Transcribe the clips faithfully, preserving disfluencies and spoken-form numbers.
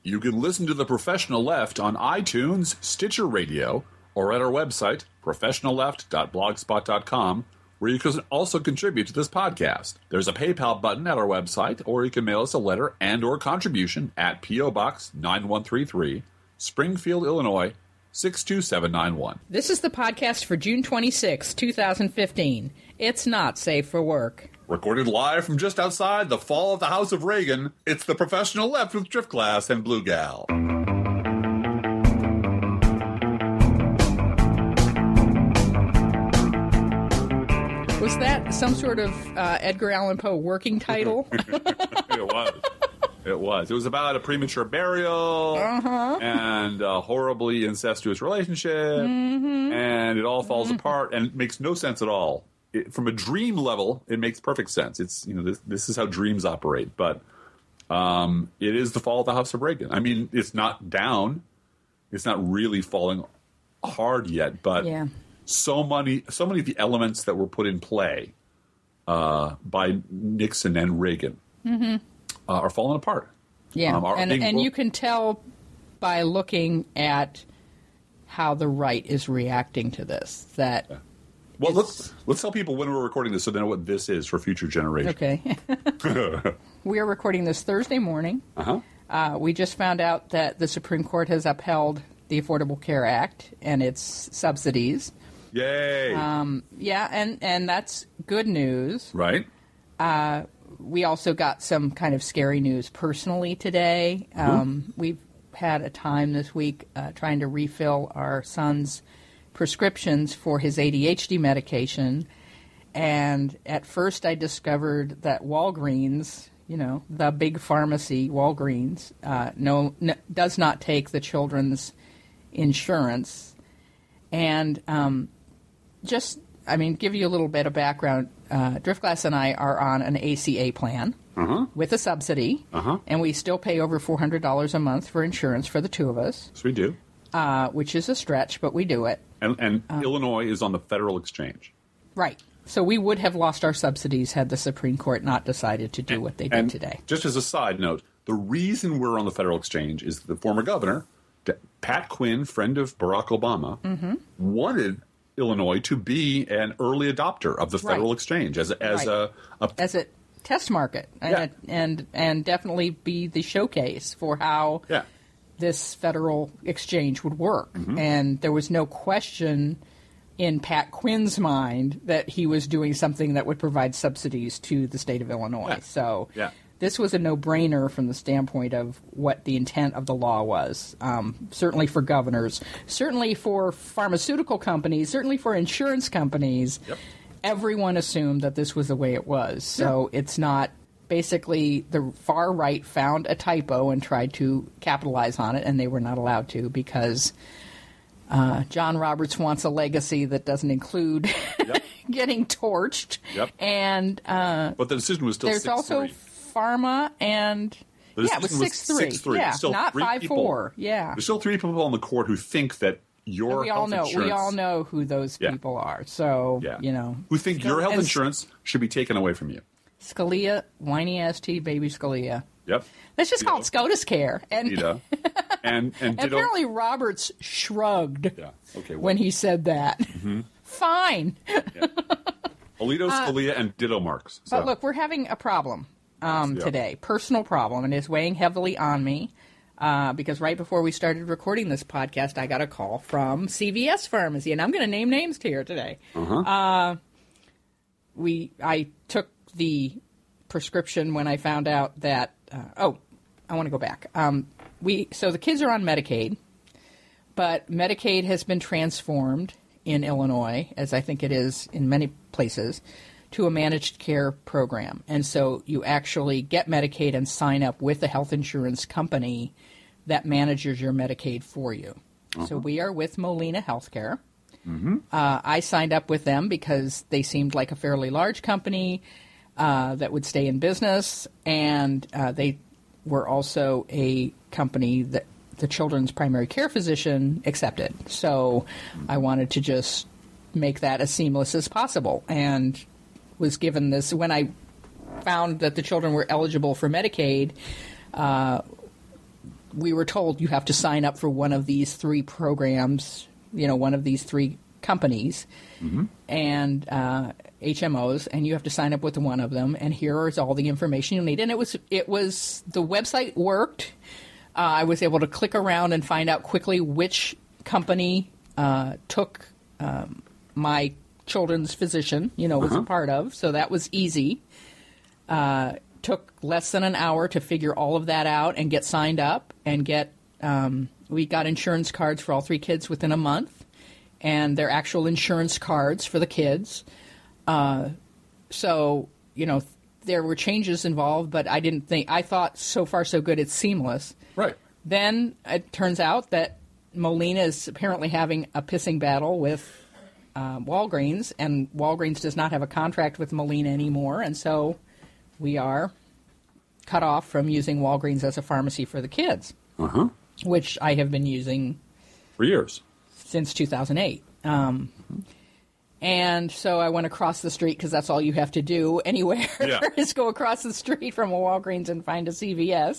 You can listen to The Professional Left on iTunes, Stitcher Radio, or at our website, professional left dot blogspot dot com, where you can also contribute to this podcast. There's a PayPal button at our website, or you can mail us a letter and or contribution at P O. Box nine one three three, Springfield, Illinois, six two seven nine one. This is the podcast for June twenty-sixth, twenty fifteen. It's not safe for work. Recorded live from just outside the fall of the House of Reagan, it's The Professional Left with Driftglass and Blue Gal. Was that some sort of uh, Edgar Allan Poe working title? It was. It was. It was about a premature burial uh-huh. and a horribly incestuous relationship, mm-hmm. and it all falls mm-hmm. apart, and it makes no sense at all. It, from a dream level, it makes perfect sense. It's you know this, this is how dreams operate, but um, it is the fall of the House of Reagan. I mean, it's not down. It's not really falling hard yet, but yeah. so many so many of the elements that were put in play uh, by Nixon and Reagan. Mm-hmm. Uh, are falling apart. Yeah, um, are, and, being, and well, you can tell by looking at how the right is reacting to this. That yeah. Well, let's let's tell people when we're recording this so they know what this is for future generations. Okay. We are recording this Thursday morning. Uh-huh. Uh, we just found out that the Supreme Court has upheld the Affordable Care Act and its subsidies. Yay! Um, yeah, and, and that's good news. Right. Uh We also got some kind of scary news personally today. Mm-hmm. Um, we've had a time this week uh, trying to refill our son's prescriptions for his A D H D medication. And at first I discovered that Walgreens, you know, the big pharmacy, Walgreens, uh, no, no, does not take the children's insurance. And um, just, I mean, give you a little bit of background. Uh, Driftglass and I are on an A C A plan uh-huh. with a subsidy, uh-huh. and we still pay over four hundred dollars a month for insurance for the two of us. Yes, we do. Uh, which is a stretch, but we do it. And, and um, Illinois is on the Federal Exchange. Right. So we would have lost our subsidies had the Supreme Court not decided to do and, what they did and today. Just as a side note, the reason we're on the Federal Exchange is the former governor, Pat Quinn, friend of Barack Obama, mm-hmm. wanted Illinois to be an early adopter of the Federal right. Exchange as a, as right. a, a as a test market, and yeah. and and definitely be the showcase for how yeah. this federal exchange would work. Mm-hmm. And there was no question in Pat Quinn's mind that he was doing something that would provide subsidies to the state of Illinois. Yeah. So yeah. this was a no-brainer from the standpoint of what the intent of the law was, um, certainly for governors, certainly for pharmaceutical companies, certainly for insurance companies. Yep. Everyone assumed that this was the way it was. So yeah. It's not basically the far right found a typo and tried to capitalize on it, and they were not allowed to because uh, John Roberts wants a legacy that doesn't include yep. getting torched. Yep. And uh, but the decision was still there's six also three. Pharma and The yeah, it was decision six three. six three. Yeah, Still not three five people- four. Yeah, There's still three people on the court who think that your And we all health know insurance, we all know who those Yeah. people are. So yeah. you know who think your health and insurance should be taken away from you. Scalia, whiny ass T baby Scalia. Yep. Let's just call it SCOTUS Care. And, Ditto. and and and ditto. apparently Roberts shrugged Yeah. Okay. Well, when he said that. Mm-hmm. Fine. yeah. Alito, Scalia, and ditto marks. So. But look, we're having a problem um, Yeah. today, personal problem, and it's weighing heavily on me uh, because right before we started recording this podcast, I got a call from C V S Pharmacy, and I'm going to name names here today. Uh-huh. Uh, we, I took the prescription when I found out that. Uh, oh, I want to go back. Um, we so the kids are on Medicaid, but Medicaid has been transformed in Illinois, as I think it is in many places, to a managed care program. And so you actually get Medicaid and sign up with a health insurance company that manages your Medicaid for you. Uh-huh. So we are with Molina Healthcare. Mm-hmm. Uh, I signed up with them because they seemed like a fairly large company uh, that would stay in business, and uh, they were also a company that the children's primary care physician accepted. So I wanted to just make that as seamless as possible, and was given this when I found that the children were eligible for Medicaid. Uh, we were told you have to sign up for one of these three programs, you know, one of these three companies mm-hmm. and uh, H M Os, and you have to sign up with one of them. And here is all the information you need. And it was it was the website worked. Uh, I was able to click around and find out quickly which company uh, took um, my children's physician, you know, was uh-huh. a part of. So that was easy. Uh, took less than an hour to figure all of that out and get signed up and get. Um, we got insurance cards for all three kids within a month, and they're actual insurance cards for the kids. Uh, so you know, there were changes involved, but I didn't think. I thought so far so good. It's seamless. Right. Then it turns out that Molina is apparently having a pissing battle with uh, Walgreens, and Walgreens does not have a contract with Molina anymore, and so we are cut off from using Walgreens as a pharmacy for the kids, uh-huh. which I have been using for years since two thousand eight. Um, mm-hmm. And so I went across the street because that's all you have to do anywhere yeah. is go across the street from a Walgreens and find a C V S.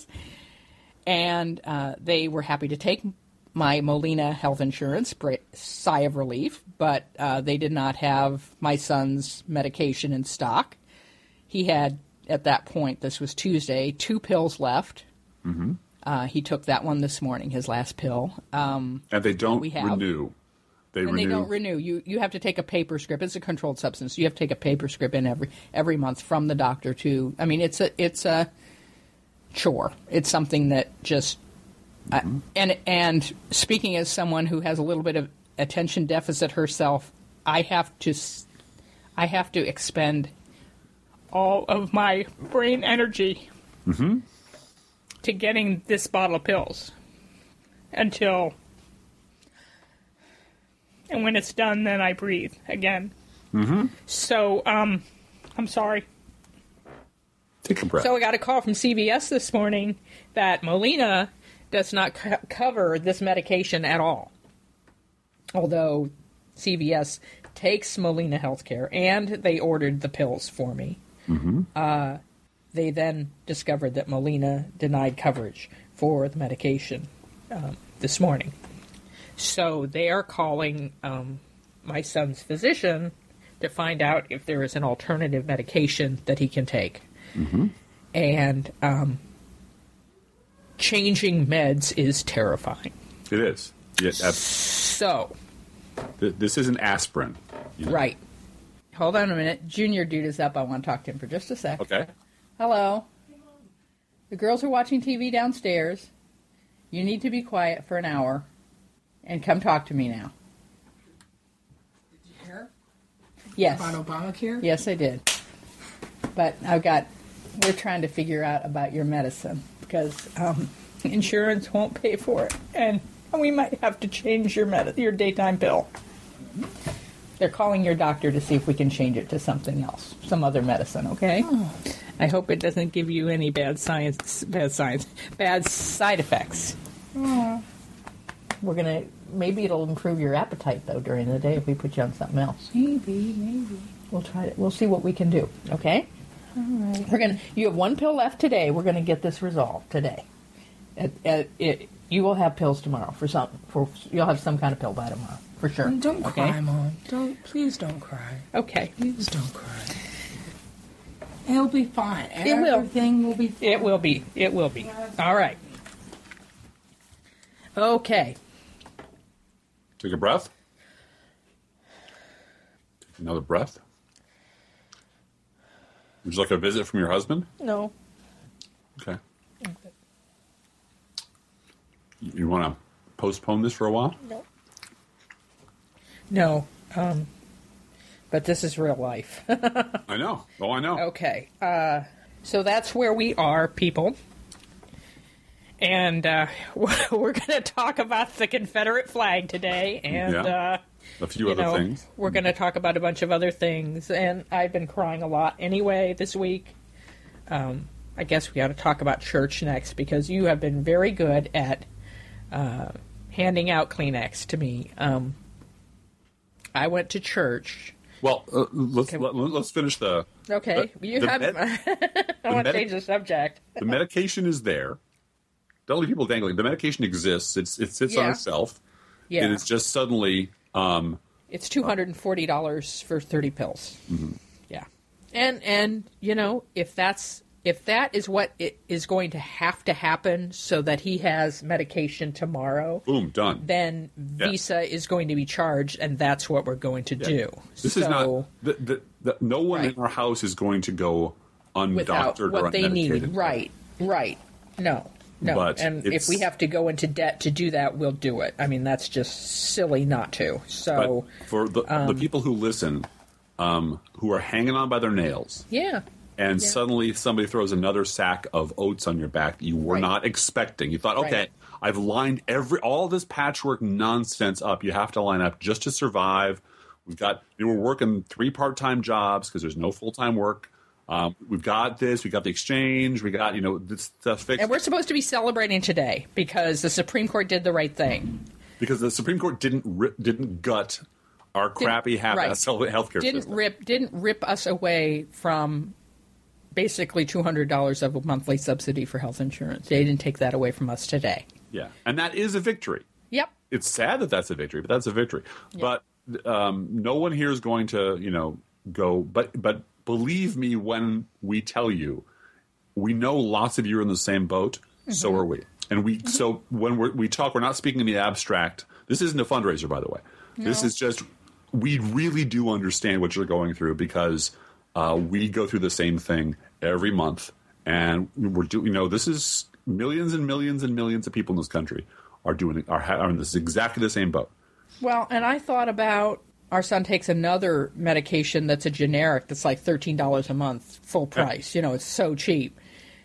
And uh, they were happy to take my Molina health insurance, sigh of relief, but uh, they did not have my son's medication in stock. He had, at that point, this was Tuesday, two pills left. Mm-hmm. Uh, he took that one this morning, his last pill. Um, and they don't renew. They and renew. they don't renew. You you have to take a paper script. It's a controlled substance. You have to take a paper script in every every month from the doctor to. I mean, it's a it's a chore. It's something that just. Mm-hmm. Uh, and and speaking as someone who has a little bit of attention deficit herself, I have to I have to expend all of my brain energy mm-hmm. to getting this bottle of pills until. And when it's done, then I breathe again. Mm-hmm. So, um, I'm sorry. Take a breath. So I got a call from C V S this morning that Molina does not co- cover this medication at all. Although C V S takes Molina Healthcare, and they ordered the pills for me. Mm-hmm. Uh, they then discovered that Molina denied coverage for the medication um, this morning. So they are calling um, my son's physician to find out if there is an alternative medication that he can take. Mm-hmm. And um, changing meds is terrifying. It is. Yeah, so. Th- this isn't aspirin. You know? Right. Hold on a minute. Junior dude is up. I want to talk to him for just a sec. Okay. Hello. The girls are watching T V downstairs. You need to be quiet for an hour. And come talk to me now. Did you hear? Yes. About Obamacare? Yes, I did. But I've got, we're trying to figure out about your medicine because um, insurance won't pay for it. And we might have to change your med- your daytime pill. They're calling your doctor to see if we can change it to something else, some other medicine, okay? Oh. I hope it doesn't give you any bad science, bad science, bad side effects. Oh. We're going to, maybe it'll improve your appetite, though, during the day if we put you on something else. Maybe, maybe. We'll try it. We'll see what we can do, okay? All right. We're going to, you have one pill left today. We're going to get this resolved today. It, it, it, you will have pills tomorrow for some, for, you'll have some kind of pill by tomorrow, for sure. Don't okay? cry, Mom. Don't, please don't cry. Okay. Please don't cry. It'll be fine. It will. Everything will be fine. It will be. It will be. All right. Okay. Take a breath. Take another breath. Would you like a visit from your husband? No. Okay. You, you want to postpone this for a while? No. No. Um, but this is real life. I know. Oh, I know. Okay. Uh, so that's where we are, people. And uh, we're going to talk about the Confederate flag today, and yeah. uh, a few you other know, things. We're going to talk about a bunch of other things, and I've been crying a lot anyway this week. Um, I guess we ought to talk about church next, because you have been very good at uh, handing out Kleenex to me. Um, I went to church. Well, uh, let's let, let's finish the. Okay, the, you the have. med- I want to medi- change the subject. The medication is there. Don't leave people dangling. The medication exists. It's, it sits Yeah. on a shelf. Yeah. And it's just suddenly... Um, It's two hundred forty dollars for thirty pills. Mm-hmm. Yeah. And, and you know, if that's if that is what it is going to have to happen so that he has medication tomorrow, boom, done. then Yeah. Visa is going to be charged, and that's what we're going to do. This so, is not... The, the, the, no one Right. in our house is going to go without undoctored or what they unmedicated. need. Right, right. No, no. But and it's- if we have to go into debt to do that, we'll do it. I mean, that's just silly not to. So, But for the, the people who listen, um, who are hanging on by their nails, yeah. and Yeah. suddenly somebody throws another sack of oats on your back that you were Right. not expecting. You thought, okay, Right. I've lined every all this patchwork nonsense up. You have to line up just to survive. We've got you know, we're working three part-time jobs because there's no full-time work. Um, we've got this. We got the exchange. We got you know this stuff fixed. And we're supposed to be celebrating today because the Supreme Court did the right thing. Because the Supreme Court didn't ri- didn't gut our crappy half right. healthcare Didn't system. rip didn't rip us away from basically two hundred dollars of a monthly subsidy for health insurance. They didn't take that away from us today. Yeah, and that is a victory. Yep. It's sad that that's a victory, but that's a victory. But um, no one here is going to, you know, go. But but believe me when we tell you, we know lots of you are in the same boat. Mm-hmm. So are we. And we mm-hmm. so when we're, we talk, we're not speaking in the abstract. This isn't a fundraiser, by the way. No. This is just we really do understand what you're going through because uh, we go through the same thing every month, and we're doing. You know, this is millions and millions and millions of people in this country are doing are, are in this exactly the same boat. Well, and I thought about our son takes another medication that's a generic that's like thirteen dollars a month, full price. Yeah. You know, it's so cheap.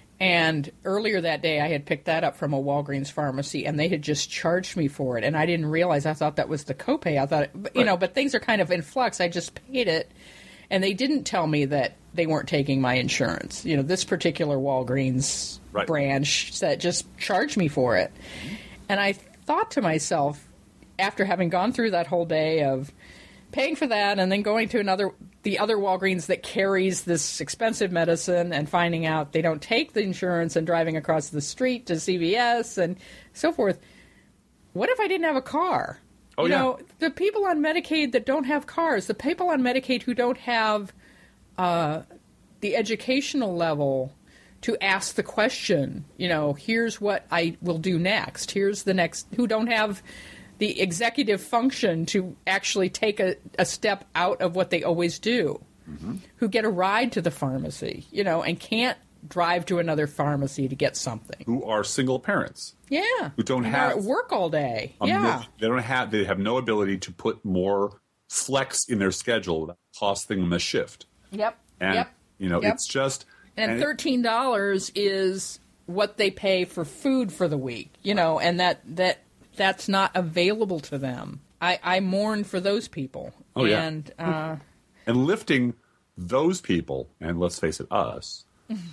And earlier that day, I had picked that up from a Walgreens pharmacy, and they had just charged me for it. And I didn't realize. I thought that was the copay. I thought, you right. know, but things are kind of in flux. I just paid it, and they didn't tell me that they weren't taking my insurance. You know, this particular Walgreens right. branch that just charged me for it. And I thought to myself, after having gone through that whole day of paying for that and then going to another, the other Walgreens that carries this expensive medicine and finding out they don't take the insurance and driving across the street to C V S and so forth, what if I didn't have a car? Oh, you yeah. know, the people on Medicaid that don't have cars, the people on Medicaid who don't have uh, the educational level to ask the question, you know, here's what I will do next. Here's the next, who don't have the executive function to actually take a, a step out of what they always do, mm-hmm. who get a ride to the pharmacy, you know, and can't drive to another pharmacy to get something. Who are single parents. Yeah. Who don't and have. Are at work all day. Um, yeah. They don't have, they have no ability to put more flex in their schedule without costing them a shift. Yep. And, yep. you know, yep. it's just. And, and thirteen dollars it, is what they pay for food for the week, you know, and that, that that's not available to them. I, I mourn for those people. Oh, and, yeah. Uh, and lifting those people, and let's face it, us,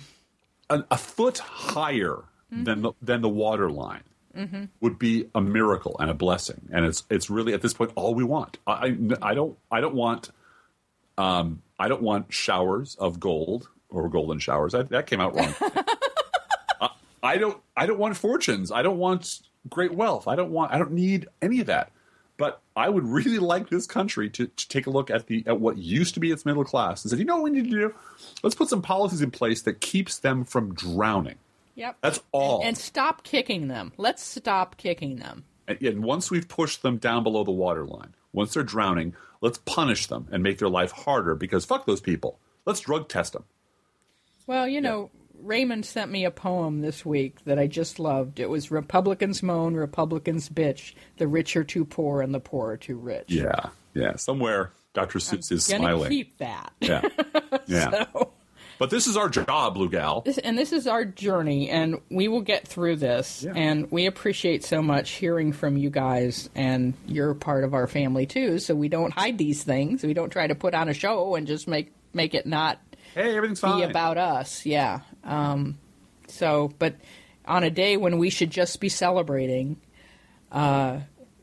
a, a foot higher mm-hmm. than the, than the water line mm-hmm. would be a miracle and a blessing. And it's it's really at this point all we want. I I don't I don't want um I don't want showers of gold or golden showers. That that came out wrong. I, I don't I don't want fortunes. I don't want great wealth. I don't want I don't need any of that. But I would really like this country to, to take a look at the at what used to be its middle class and say, you know what we need to do? Let's put some policies in place that keeps them from drowning. Yep. That's all. And, and stop kicking them. Let's stop kicking them. And, and once we've pushed them down below the waterline, once they're drowning, let's punish them and make their life harder because fuck those people. Let's drug test them. Well, you know, yeah. Raymond sent me a poem this week that I just loved. It was Republicans moan, Republicans bitch. The rich are too poor and the poor are too rich. Yeah, yeah. Somewhere Doctor Seuss is I'm smiling. Gonna keep that. Yeah, yeah. so, but this is our job, Blue Gal. This, and this is our journey, and we will get through this. Yeah. And we appreciate so much hearing from you guys, and you're part of our family too. So we don't hide these things. We don't try to put on a show and just make make it not. Hey, everything's be fine. about us, yeah. Um, so, but on a day when we should just be celebrating, uh,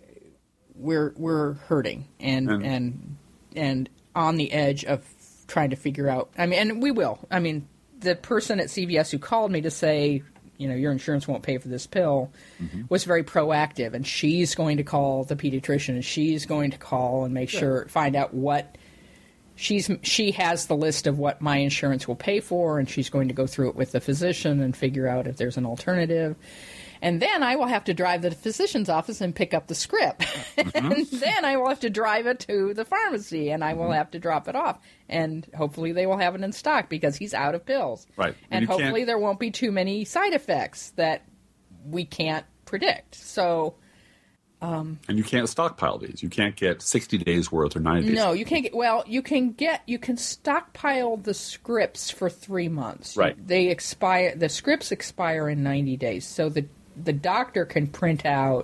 we're we're hurting and, and and and on the edge of trying to figure out. I mean, and we will. I mean, the person at C V S who called me to say you know, your insurance won't pay for this pill, mm-hmm. was very proactive. And she's going to call the pediatrician, and she's going to call and make sure, find out what she's, she has the list of what my insurance will pay for, and she's going to go through it with the physician and figure out if there's an alternative. And then I will have to drive to the physician's office and pick up the script. Mm-hmm. And then I will have to drive it to the pharmacy, and I will mm-hmm. have to drop it off. And hopefully they will have it in stock because he's out of pills. Right. And, and hopefully there won't be too many side effects that we can't predict. So... Um, and you can't stockpile these. You can't get sixty days worth or ninety days. No, you can't get, well, you can get, you can stockpile the scripts for three months. Right. They expire, the scripts expire in ninety days. So the, the doctor can print out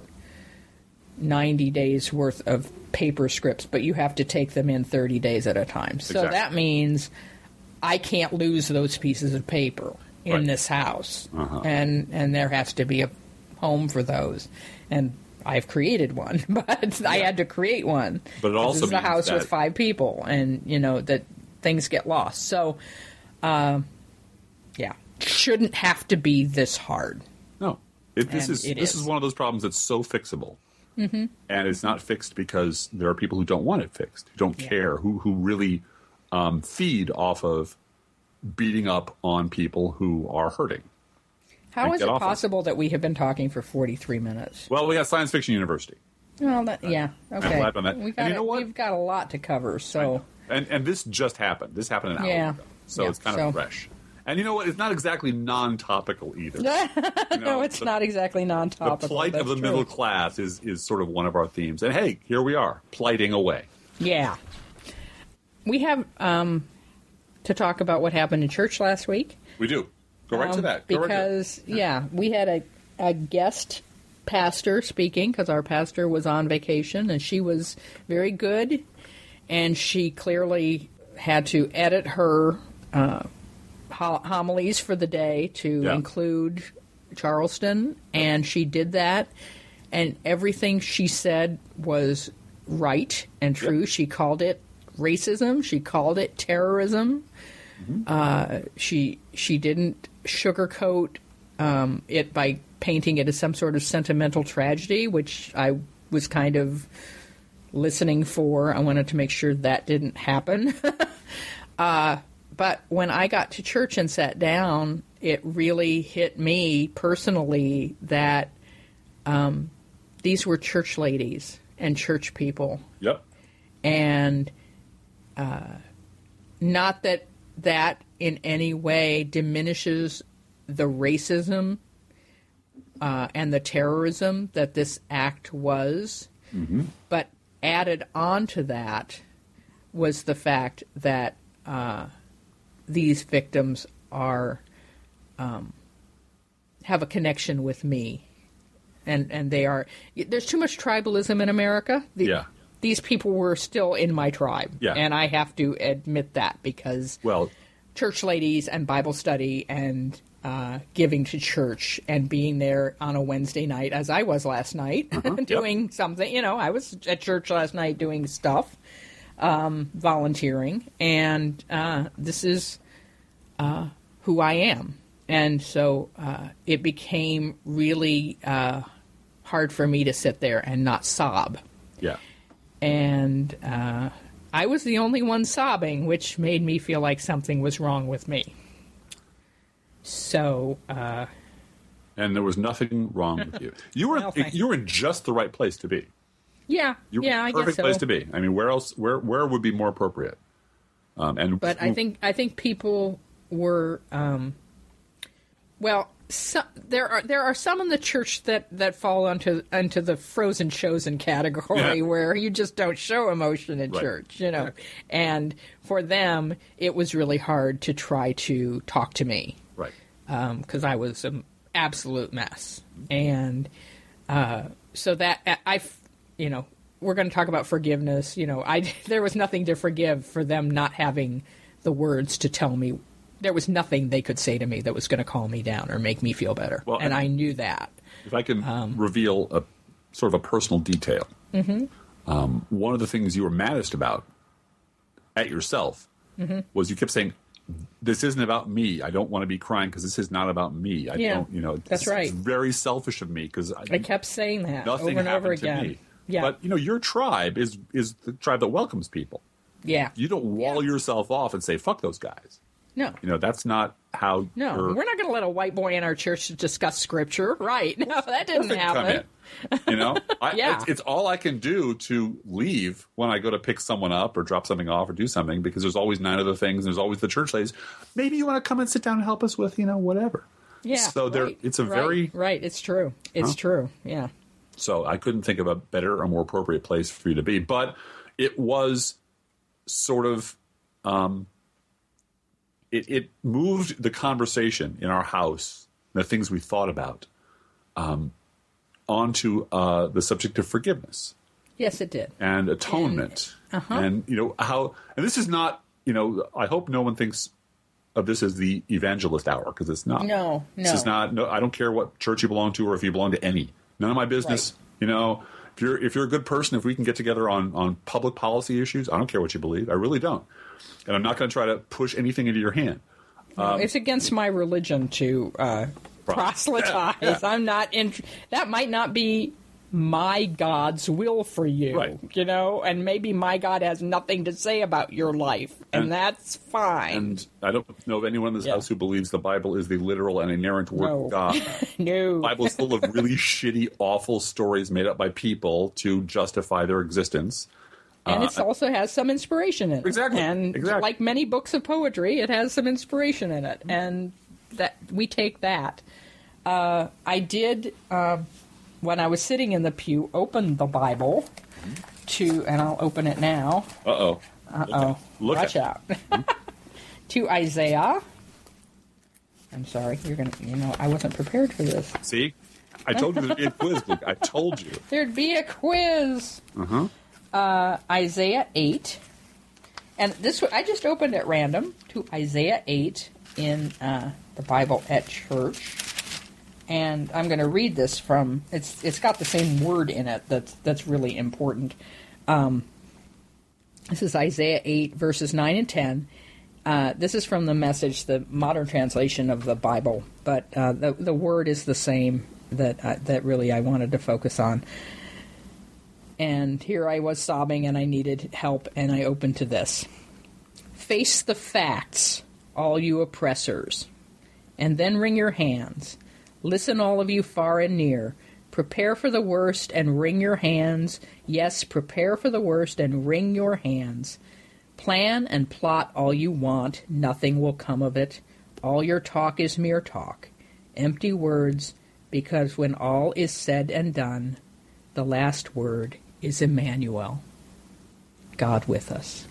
ninety days worth of paper scripts, but you have to take them in thirty days at a time. So exactly. that means I can't lose those pieces of paper in right. this house. Uh-huh. And, and there has to be a home for those. And I've created one, but yeah. I had to create one. But it also this is a house that... with five people, and you know that things get lost. So, uh, yeah, shouldn't have to be this hard. No, it, this and is it this is. is one of those problems that's so fixable, mm-hmm. and it's not fixed because there are people who don't want it fixed, who don't yeah. care, who who really um, feed off of beating up on people who are hurting. How is it possible that we have been talking for forty-three minutes? Well, we got Science Fiction University. Well, that, yeah, okay. I'm glad on that. We've got, and you know what? We've got a lot to cover, so... And and this just happened. This happened an hour yeah. ago. So yeah, it's kind so. of fresh. And you know what? It's not exactly non-topical either. you know, no, it's the, not exactly non-topical. The plight That's of the true. middle class is, is sort of one of our themes. And hey, here we are, plighting away. Yeah. We have um, to talk about what happened in church last week. We do. Go right um, to that. Go because, right to yeah, we had a, a guest pastor speaking because our pastor was on vacation, and she was very good, and she clearly had to edit her uh, homilies for the day to yeah. include Charleston, and she did that, and everything she said was right and true. Yep. She called it racism. She called it terrorism. Mm-hmm. Uh, she she didn't sugarcoat um, it by painting it as some sort of sentimental tragedy, which I was kind of listening for. I wanted to make sure that didn't happen. uh, but when I got to church and sat down, it really hit me personally that um, these were church ladies and church people. Yep. And uh, not that that in any way diminishes the racism uh, and the terrorism that this act was, mm-hmm. but added on to that was the fact that uh, these victims are um, have a connection with me, and and they are. There's too much tribalism in America. The, yeah. These people were still in my tribe, yeah. and I have to admit that because well, church ladies and Bible study and uh, giving to church and being there on a Wednesday night, as I was last night, uh-huh. doing yep. something. You know, I was at church last night doing stuff, um, volunteering, and uh, this is uh, who I am. And so uh, it became really uh, hard for me to sit there and not sob. Yeah. And uh, I was the only one sobbing, which made me feel like something was wrong with me. So, uh, and there was nothing wrong with you. You were well, you were in just the right place to be. Yeah, you were yeah, in I the perfect guess so. place to be. I mean, where else? Where where would be more appropriate? Um, and but I think I think people were um, well. So, there are there are some in the church that, that fall onto into the frozen chosen category yeah. where you just don't show emotion in right. church, you know. Right. And for them, it was really hard to try to talk to me, right? Because um, I was an absolute mess, and uh, so that I, you know, we're going to talk about forgiveness. You know, I there was nothing to forgive for them not having the words to tell me. There was nothing they could say to me that was going to calm me down or make me feel better. Well, and I knew that. If I can um, reveal a sort of a personal detail, mm-hmm. um, one of the things you were maddest about at yourself mm-hmm. was you kept saying, this isn't about me. I don't want to be crying because this is not about me. I Yeah, don't, you know, that's it's, right. It's very selfish of me because I, I kept saying that nothing over and over happened to again. me. Yeah. But, you know, your tribe is is the tribe that welcomes people. Yeah. You don't wall Yeah. yourself off and say, fuck those guys. No. You know, that's not how... No, your- we're not going to let a white boy in our church discuss scripture. Right. No, that didn't doesn't come happen. in. You know, I, Yeah. it's, it's all I can do to leave when I go to pick someone up or drop something off or do something because there's always nine other things. And there's always the church ladies. Maybe you want to come and sit down and help us with, you know, whatever. Yeah. So there, right, it's a right, very right. It's true. It's Huh? true. Yeah. So I couldn't think of a better or more appropriate place for you to be. But it was sort of, um, it, it moved the conversation in our house, the things we thought about, um, onto uh, the subject of forgiveness Yes, it did. and atonement. And- uh-huh. And, you know, how, and this is not, you know, I hope no one thinks of this as the evangelist hour because it's not. No, This no. is not, no, I don't care what church you belong to or if you belong to any. None of my business. Right. You know, if you're if you're a good person, if we can get together on, on public policy issues, I don't care what you believe. I really don't. And I'm not going to try to push anything into your hand. No, it's against my religion to uh, Right. proselytize. Yeah, yeah. I'm not in. That might not be my God's will for you, Right. you know, and maybe my God has nothing to say about your life, and, And- that's fine. And I don't know of anyone in this Yeah. house who believes the Bible is the literal and inerrant word No. of God. no, The Bible is full of really shitty, awful stories made up by people to justify their existence. and uh, it also has some inspiration in it. Exactly, And exactly. like many books of poetry, it has some inspiration in it, and that we take that. Uh, I did. Uh, When I was sitting in the pew, open the Bible to, and I'll open it now. Uh-oh. Uh-oh. Look Watch at- out. To Isaiah. I'm sorry, you're going to, you know, I wasn't prepared for this. See? I told you there'd be a quiz, Luke. I told you. There'd be a quiz. Uh-huh. Uh, Isaiah eight. And this, I just opened at random to Isaiah eight in uh, the Bible at church. And I'm going to read this from, it's it's got the same word in it that's, that's really important. Um, this is Isaiah eight, verses nine and ten. Uh, this is from the Message, the modern translation of the Bible, but uh, the the word is the same that uh, that really I wanted to focus on. And here I was sobbing, and I needed help, and I opened to this. Face the facts, all you oppressors, and then wring your hands. Listen, all of you far and near. Prepare for the worst and wring your hands. Yes, prepare for the worst and wring your hands. Plan and plot all you want. Nothing will come of it. All your talk is mere talk. Empty words, because when all is said and done, the last word is Emmanuel. God with us.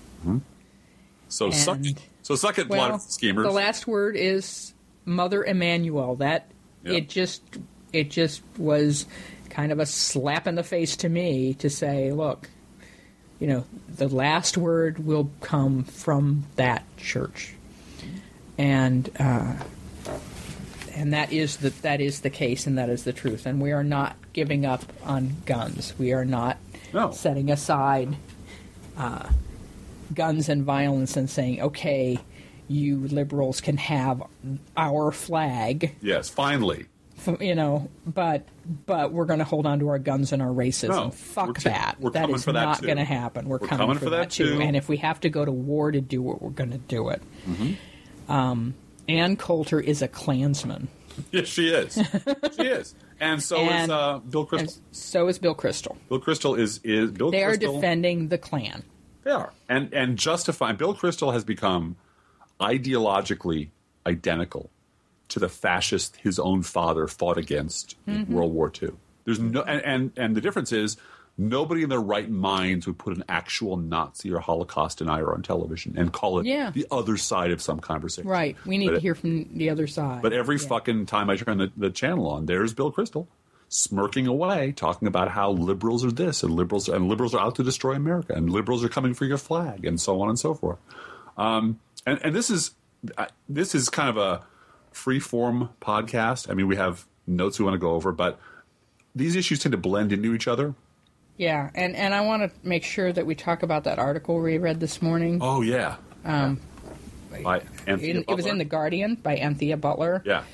So suck And- it. So suck it, Well, blood schemers. the last word is Mother Emmanuel. That Yep. it just it just was kind of a slap in the face to me to say, look, you know, the last word will come from that church, and uh, and that is the that is the case, and that is the truth. And we are not giving up on guns. We are not No. setting aside uh, guns and violence and saying, okay, you liberals can have our flag, Yes, finally. f- you know, but but we're going to hold on to our guns and our racism. No, we're Fuck ta- that. we're That coming is for that not too. going to happen. We're, We're coming, coming for, for that, that too. too. And if we have to go to war to do it, we're going to do it. Mm-hmm. Um, Ann Coulter is a Klansman. Yes, she is. She is. And so And- is uh, Bill Crystal. And so is Bill Crystal. Bill Crystal is is Bill They are Crystal. defending the Klan. They are. And and justifying Bill Crystal has become ideologically identical to the fascist his own father fought against in World War Two. There's no and, and and the difference is nobody in their right minds would put an actual Nazi or Holocaust denier on television and call it Yeah. the other side of some conversation. Right. We need But to it- hear from the other side. But every Yeah. fucking time I turn the, the channel on, there's Bill Crystal smirking away, talking about how liberals are this and liberals and liberals are out to destroy America and liberals are coming for your flag and so on and so forth. Um, and, and this is uh, this is kind of a free form podcast. I mean, we have notes we want to go over, but these issues tend to blend into each other. Yeah, and, and I want to make sure that we talk about that article we read this morning. Oh yeah, Um, by Anthea in, it was in The Guardian by Anthea Butler. Yeah.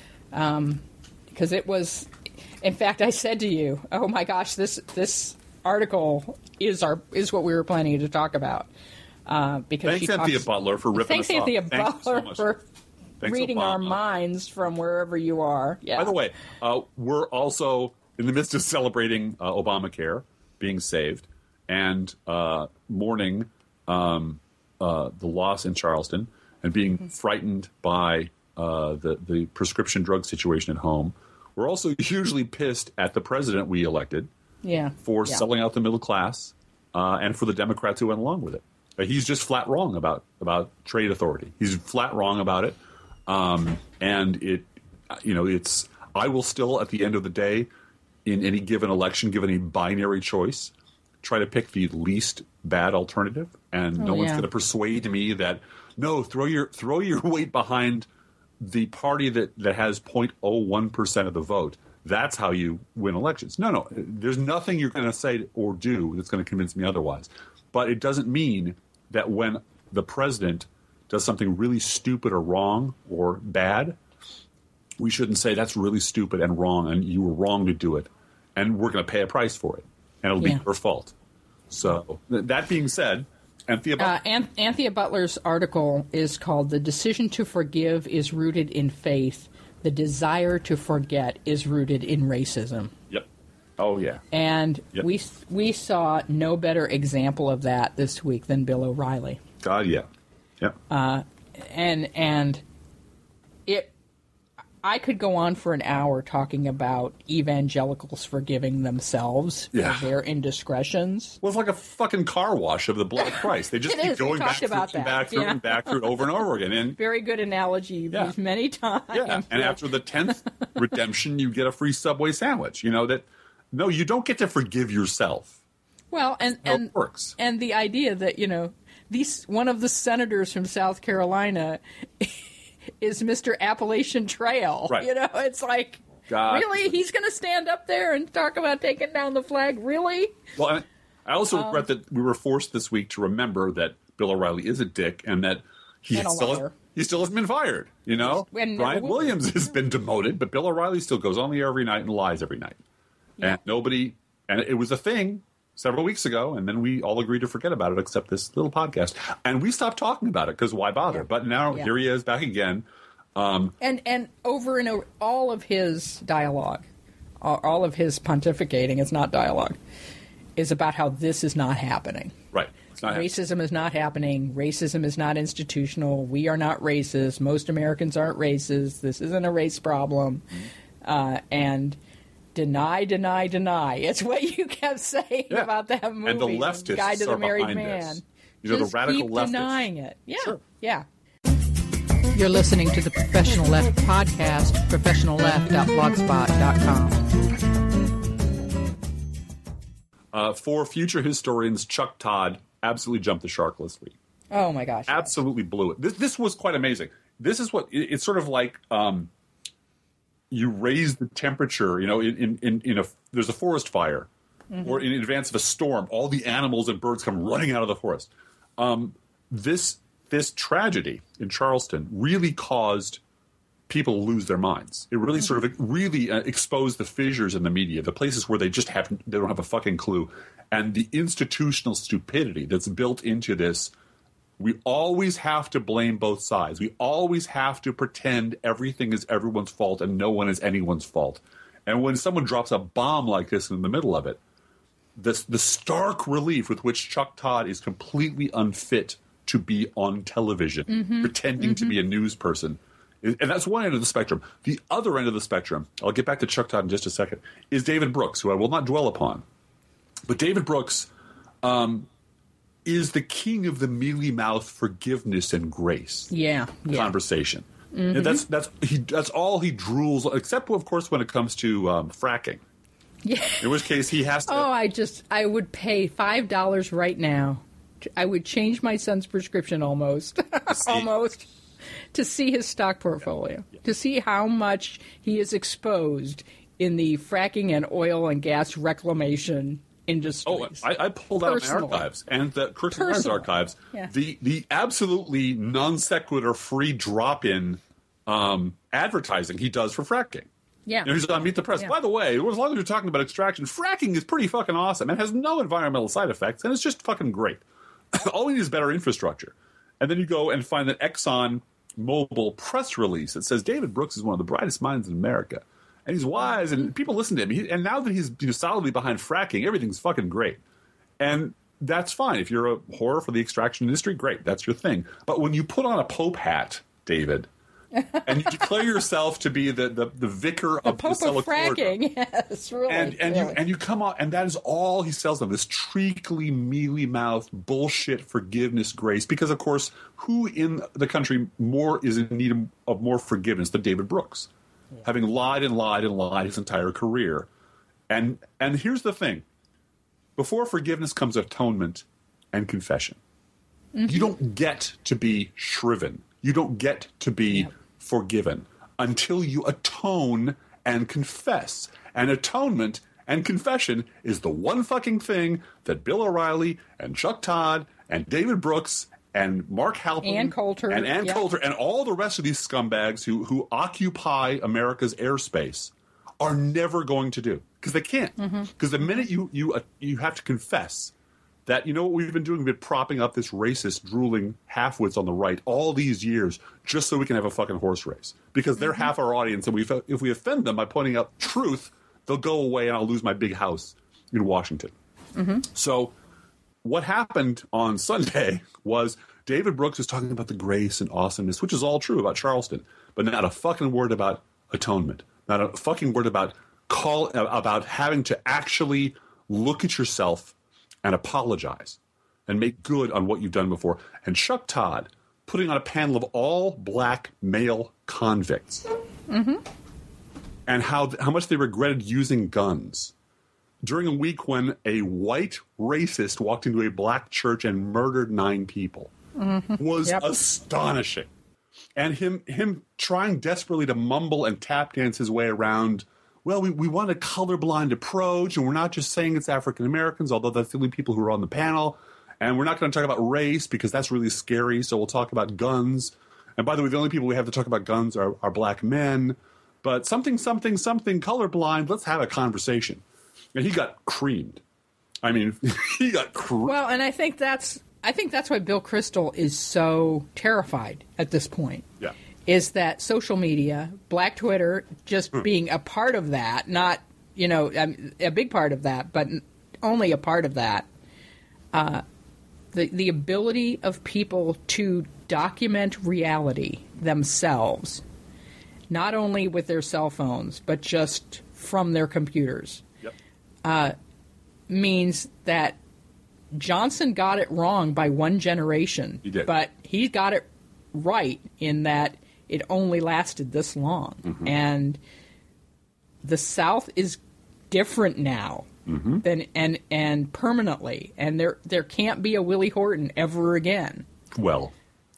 Because it was, in fact, I said to you, "Oh my gosh, this this article is our is what we were planning to talk about." Uh, because Thanks, she Anthea talks, Butler, for ripping thanks, us off. Anthea Thank you so Butler, much. for Thanks, reading Obama. our minds from wherever you are. Yeah. By the way, uh, we're also in the midst of celebrating uh, Obamacare being saved and uh, mourning um, uh, the loss in Charleston and being Mm-hmm. frightened by uh, the, the prescription drug situation at home. We're also hugely pissed at the president we elected yeah. for yeah. selling out the middle class uh, and for the Democrats who went along with it. Uh, he's just flat wrong about, about trade authority. He's flat wrong about it. Um, and it, you know, it's, I will still, at the end of the day, in any given election, given a binary choice, try to pick the least bad alternative. And Oh, no one's yeah. going to persuade me that, no, throw your, throw your weight behind the party that, that has zero point zero one percent of the vote. That's how you win elections. No, no, there's nothing you're going to say or do that's going to convince me otherwise. But it doesn't mean that when the president does something really stupid or wrong or bad, we shouldn't say that's really stupid and wrong and you were wrong to do it. And we're going to pay a price for it. And it'll Yeah. be your fault. So th- that being said, Anthea Uh, An- Anthea Butler's article is called "The Decision to Forgive is Rooted in Faith. The Desire to Forget is Rooted in Racism." Yep. Oh, yeah. And Yep. we we saw no better example of that this week than Bill O'Reilly. God, yeah. Yep. And and it I could go on for an hour talking about evangelicals forgiving themselves Yeah. for their indiscretions. Well, it's like a fucking car wash of the blood of Christ. They just It keep is. We going back talked through about and that. back through Yeah. and back through it over and over again. And Very good analogy Yeah. used many times. yeah, and after the tenth redemption, you get a free Subway sandwich. You know that? No, you don't get to forgive yourself. Well, and How and it works. and the idea that, you know, these one of the senators from South Carolina is Mister Appalachian Trail. Right. You know, it's like, God. really? He's going to stand up there and talk about taking down the flag? Really? Well, and I also Um, regret that we were forced this week to remember that Bill O'Reilly is a dick and that he And a still liar. he still hasn't been fired. You know, And never Brian will be. Williams has been demoted, but Bill O'Reilly still goes on the air every night and lies every night. Yeah. And nobody, and it was a thing several weeks ago, and then we all agreed to forget about it, except this little podcast, and we stopped talking about it because why bother? Yeah. But now Yeah. here he is back again. And and over and over, all of his dialogue, all all of his pontificating, it's not dialogue, is about how this is not happening. Right? It's not happening. Racism is not happening. Racism is not institutional. We are not racist. Most Americans aren't racist. This isn't a race problem. Uh, and deny, deny, deny. It's what you kept saying Yeah. about that movie. And the leftists Guide to are the Married behind Man. this. You know, the Just radical keep leftists. denying it. Yeah, Sure. yeah. You're listening to the Professional Left podcast, professional left dot blogspot dot com. Uh, for future historians, Chuck Todd absolutely jumped the shark this week. Oh my gosh. Absolutely blew it. This this was quite amazing. This is what it, it's sort of like. Um, you raise the temperature. You know, in in, in, in a there's a forest fire, or in advance of a storm, all the animals and birds come running out of the forest. Um, this this tragedy in Charleston really caused people to lose their minds. It really sort of really uh, exposed the fissures in the media, the places where they just have they don't have a fucking clue, and the institutional stupidity that's built into this. We always have to blame both sides. We always have to pretend everything is everyone's fault and no one is anyone's fault. And when someone drops a bomb like this in the middle of it, the, the stark relief with which Chuck Todd is completely unfit to be on television, Mm-hmm. pretending to be a news person. And that's one end of the spectrum. The other end of the spectrum, I'll get back to Chuck Todd in just a second, is David Brooks, who I will not dwell upon. But David Brooks um, is the king of the mealy-mouthed forgiveness and grace Yeah. yeah. conversation. And that's that's he that's all he drools, except of course when it comes to um, fracking. Yeah. In which case he has to. Oh, I just I would pay five dollars right now. I would change my son's prescription almost, see- almost, to see his stock portfolio, to see how much he is exposed in the fracking and oil and gas reclamation industries. Oh, I, I pulled out Personally. my archives and the Crooks and Lions Personally. archives. Yeah. The the absolutely non sequitur free drop in um, advertising he does for fracking. Yeah. You know, he's on Meet the Press. Yeah. By the way, as long as you're talking about extraction, fracking is pretty fucking awesome and has no environmental side effects, and it's just fucking great. All we need is better infrastructure. And then you go and find that Exxon Mobil press release that says David Brooks is one of the brightest minds in America. And he's wise, and people listen to him. He, and now that he's you know, solidly behind fracking, everything's fucking great. And that's fine. If you're a whore for the extraction industry, great. That's your thing. But when you put on a Pope hat, David, and you declare yourself to be the, the, the vicar The of Pope the of fracking, yes, really. and and really. you and you come on, and that is all he sells them: this treacly, mealy mouthed bullshit forgiveness, grace. Because of course, who in the country more is in need of, of more forgiveness than David Brooks, yeah. having lied and lied and lied his entire career. And and here's the thing: before forgiveness comes atonement and confession. Mm-hmm. You don't get to be shriven. You don't get to be yep. forgiven until you atone and confess. And atonement and confession is the one fucking thing that Bill O'Reilly and Chuck Todd and David Brooks and Mark Halpin Ann Coulter and Ann yep. Coulter and all the rest of these scumbags who who occupy America's airspace are never going to do, because they can't. Because mm-hmm. the minute you you uh, you have to confess that, you know what we've been doing? We've been propping up this racist, drooling halfwits on the right all these years just so we can have a fucking horse race. Because they're mm-hmm. half our audience, and we, if we offend them by pointing out truth, they'll go away and I'll lose my big house in Washington. Mm-hmm. So what happened on Sunday was David Brooks was talking about the grace and awesomeness, which is all true about Charleston, but not a fucking word about atonement. Not a fucking word about call about having to actually look at yourself and apologize and make good on what you've done before. And Chuck Todd putting on a panel of all black male convicts mm-hmm. and how how much they regretted using guns during a week when a white racist walked into a black church and murdered nine people mm-hmm. was yep. astonishing. And him him trying desperately to mumble and tap dance his way around, well, we, we want a colorblind approach, and we're not just saying it's African Americans, although that's the only people who are on the panel. And we're not going to talk about race because that's really scary, so we'll talk about guns. And by the way, the only people we have to talk about guns are, are black men. But something, something, something colorblind, let's have a conversation. And he got creamed. I mean, he got creamed. Well, and I think that's I think that's why Bill Kristol is so terrified at this point. Yeah. Is that social media, Black Twitter, just hmm. being a part of that, not, you know, a big part of that, but only a part of that. Uh, the the ability of people to document reality themselves, not only with their cell phones, but just from their computers, yep. uh, means that Johnson got it wrong by one generation. He did. But he got it right in that it only lasted this long. Mm-hmm. And the South is different now mm-hmm. than and and permanently. And there there can't be a Willie Horton ever again. Well,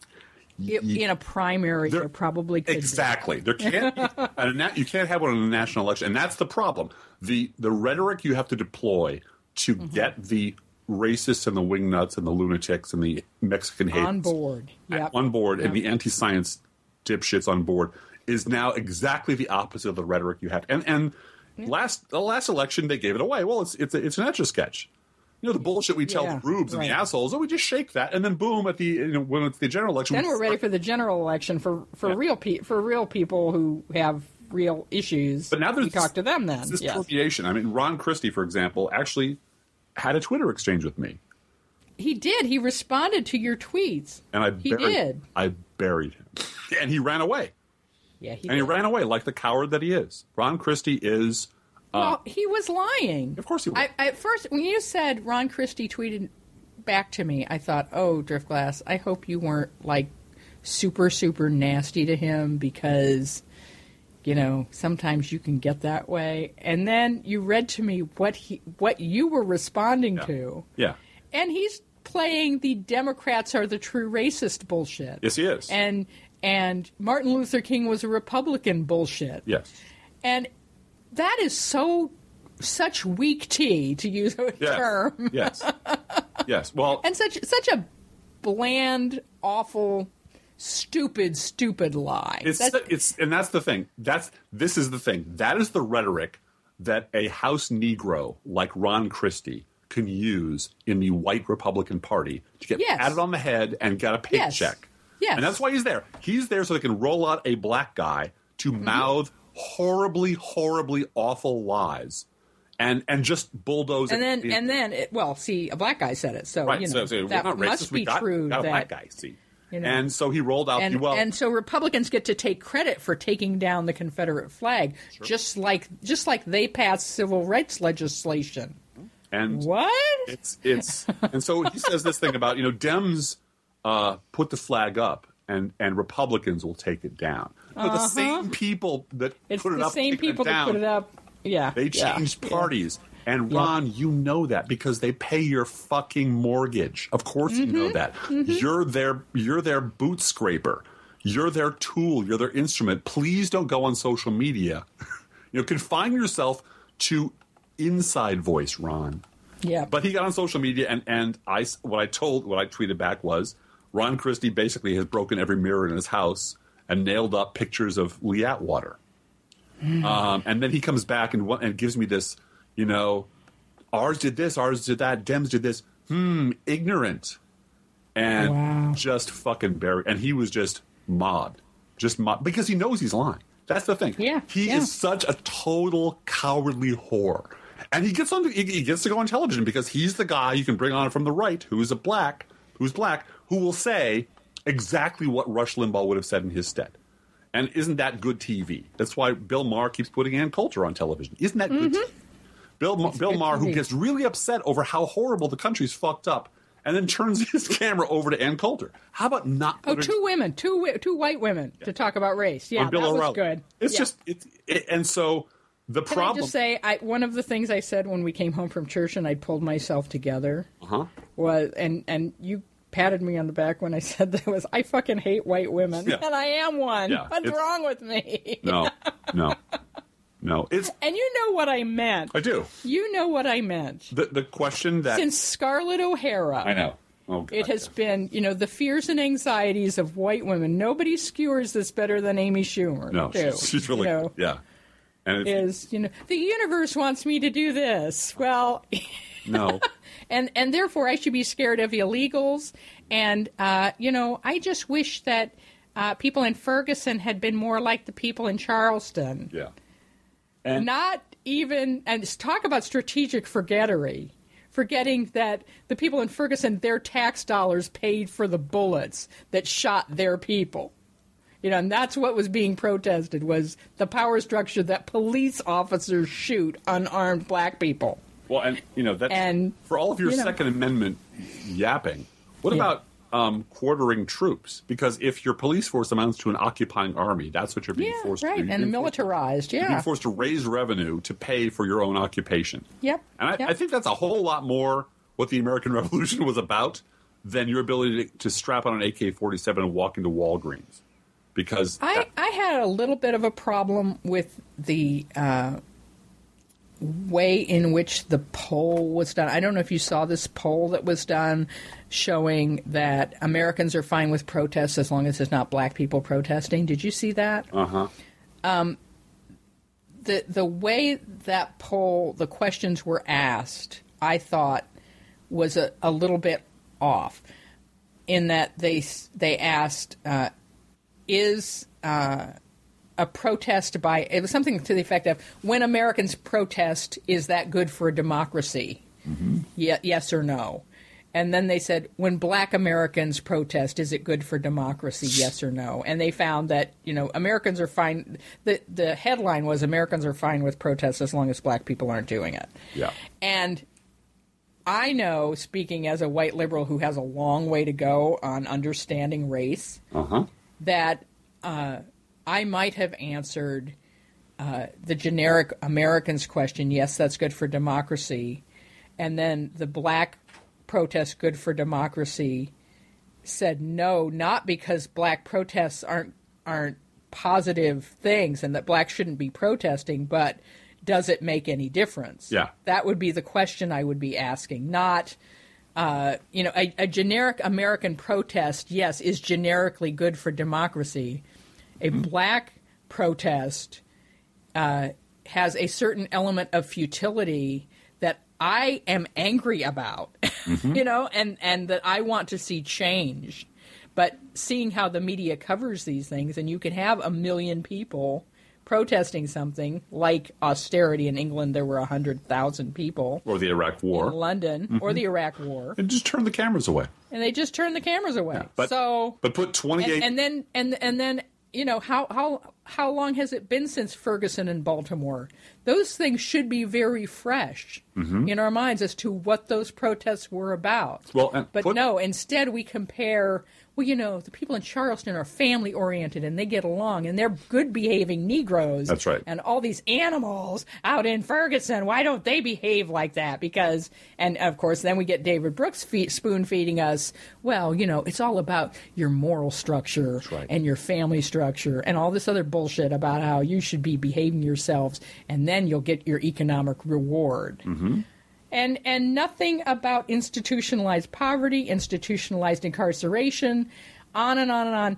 it, in a primary, there, there probably could exactly. be. There can't be, and a, you can't have one in a national election, and that's the problem. The the rhetoric you have to deploy to mm-hmm. get the racists and the wingnuts and the lunatics and the Mexican haters on board, yep. on board, yep. and the anti-science dipshits on board is now exactly the opposite of the rhetoric you have. And and yeah. last the last election they gave it away. Well, it's it's a, it's an etch a sketch. You know, the bullshit we tell yeah, the rubes right. and the assholes. Oh, we just shake that, and then boom, at the you know, when it's the general election, then we we're ready for the general election for for yeah. real pe- for real people who have real issues. But now there's we talk to them then. This yes. permeation. I mean, Ron Christie, for example, actually had a Twitter exchange with me. He did. He responded to your tweets. And I he buried, did. I buried him, and he ran away. Yeah, he and did. he ran away like the coward that he is. Ron Christie is. Uh, well, he was lying. Of course he was. I, I, at first, when you said Ron Christie tweeted back to me, I thought, oh, Driftglass, I hope you weren't like super, super nasty to him because, you know, sometimes you can get that way. And then you read to me what he, what you were responding yeah. to. Yeah. And he's playing the Democrats are the true racist bullshit. Yes, he is. And and Martin Luther King was a Republican bullshit. Yes. And that is so such weak tea, to use a yes. term. Yes. Yes. Well, and such such a bland, awful, stupid, stupid lie. It's that's, it's and that's the thing. That's this is the thing. That is the rhetoric that a House Negro like Ron Christie can use in the white Republican Party to get yes. patted on the head and get a paycheck. Yes. Yes. And that's why he's there. He's there so they can roll out a black guy to mm-hmm. mouth horribly, horribly awful lies. And and just bulldoze and it. then and then it, well, see, a black guy said it, so right, you know so, so that we're not must racist. be we got, true. Got a that, black guy, see, you know, and so he rolled out. And, the, well, and so Republicans get to take credit for taking down the Confederate flag, sure. just like just like they passed civil rights legislation. And what? It's it's and so he says this thing about you know Dems uh, put the flag up and and Republicans will take it down. Uh-huh. But the same people that it's put it the up, same people it down, that put it up. Yeah, they changed yeah, parties. Yeah. And Ron, yeah. you know that because they pay your fucking mortgage. Of course mm-hmm. you know that. Mm-hmm. You're their you're their boot scraper. You're their tool. You're their instrument. Please don't go on social media. You know, confine yourself to inside voice, Ron. Yeah. But he got on social media, and, and I what I told what I tweeted back was Ron Christie basically has broken every mirror in his house and nailed up pictures of Lee Atwater. Mm. Um, and then he comes back and and gives me this. You know, ours did this, ours did that, Dems did this. Hmm, ignorant. And wow. just fucking buried. And he was just mod. Just mod. Because he knows he's lying. That's the thing. Yeah. He yeah. is such a total cowardly whore. And he gets on. He, he gets to go on television because he's the guy you can bring on from the right who's a black, who's black, who will say exactly what Rush Limbaugh would have said in his stead. And isn't that good T V? That's why Bill Maher keeps putting Ann Coulter on television. Isn't that mm-hmm. good T V? Bill, Bill Maher, who gets really upset over how horrible the country's fucked up, and then turns his camera over to Ann Coulter. How about not? Oh, two her... women, two two white women yeah. to talk about race. Yeah, that was O'Reilly. Good. It's yeah. just, it's, it, and so the Can problem. I just say, I, one of the things I said when we came home from church and I pulled myself together uh-huh. was, and and you patted me on the back when I said that was, I fucking hate white women, yeah. and I am one. Yeah, What's wrong with me? No, no. No, it's and you know what I meant. I do. You know what I meant. The the question that since Scarlett O'Hara, I know. Oh, God, it has yeah. been you know the fears and anxieties of white women. Nobody skewers this better than Amy Schumer. No, too, she's, she's really you know, yeah. And it's, is you know the universe wants me to do this. Well, no, and and therefore I should be scared of illegals. And uh, you know I just wish that uh, people in Ferguson had been more like the people in Charleston. Yeah. And not even, and talk about strategic forgettery, forgetting that the people in Ferguson, their tax dollars paid for the bullets that shot their people. You know, and that's what was being protested, was the power structure that police officers shoot unarmed black people. Well, and, you know, that's, and, for all of your you know, Second Amendment yapping, what yeah. about um, quartering troops? Because if your police force amounts to an occupying army, that's what you're being yeah, forced right. to do. And militarized, forced, yeah. You're being forced to raise revenue to pay for your own occupation. Yep. And I, yep. I think that's a whole lot more what the American Revolution was about than your ability to, to strap on an A K forty-seven and walk into Walgreens. Because I, that, I had a little bit of a problem with the uh, way in which the poll was done. I don't know if you saw this poll that was done showing that Americans are fine with protests as long as it's not black people protesting. Did you see that? Uh-huh. Um, the the way that poll, the questions were asked, I thought was a, a little bit off in that they they asked, uh, is uh, a protest by, it was something to the effect of, when Americans protest, is that good for a democracy? Mm-hmm. Yeah, yes or no? And then they said, when black Americans protest, is it good for democracy? Yes or no? And they found that, you know, Americans are fine. The, the headline was, Americans are fine with protests as long as black people aren't doing it. Yeah. And I know, speaking as a white liberal who has a long way to go on understanding race, uh-huh. that uh, I might have answered uh, the generic Americans question, yes, that's good for democracy. And then the black protest good for democracy said no, not because black protests aren't aren't positive things and that blacks shouldn't be protesting, but does it make any difference? Yeah. That would be the question I would be asking, not, uh, you know, a, a generic American protest, yes, is generically good for democracy. A mm-hmm. black protest uh, has a certain element of futility that I am angry about, mm-hmm. you know, and, and that I want to see changed. But seeing how the media covers these things, and you can have a million people protesting something like austerity in England, there were one hundred thousand people. Or the Iraq War. In London, mm-hmm. or the Iraq War. And just turn the cameras away. And they just turn the cameras away. Yeah, but, so, but put twenty-eight... And, and then, and, and then, you know, how, how, how long has it been since Ferguson and Baltimore? Those things should be very fresh mm-hmm. in our minds as to what those protests were about. Well, and but put, no, instead we compare... Well, you know, the people in Charleston are family-oriented, and they get along, and they're good-behaving Negroes. That's right. And all these animals out in Ferguson, why don't they behave like that? Because, and of course, then we get David Brooks fe- spoon-feeding us, well, you know, it's all about your moral structure right. and your family structure and all this other bullshit about how you should be behaving yourselves, and then you'll get your economic reward. Mm-hmm. And and nothing about institutionalized poverty, institutionalized incarceration, on and on and on.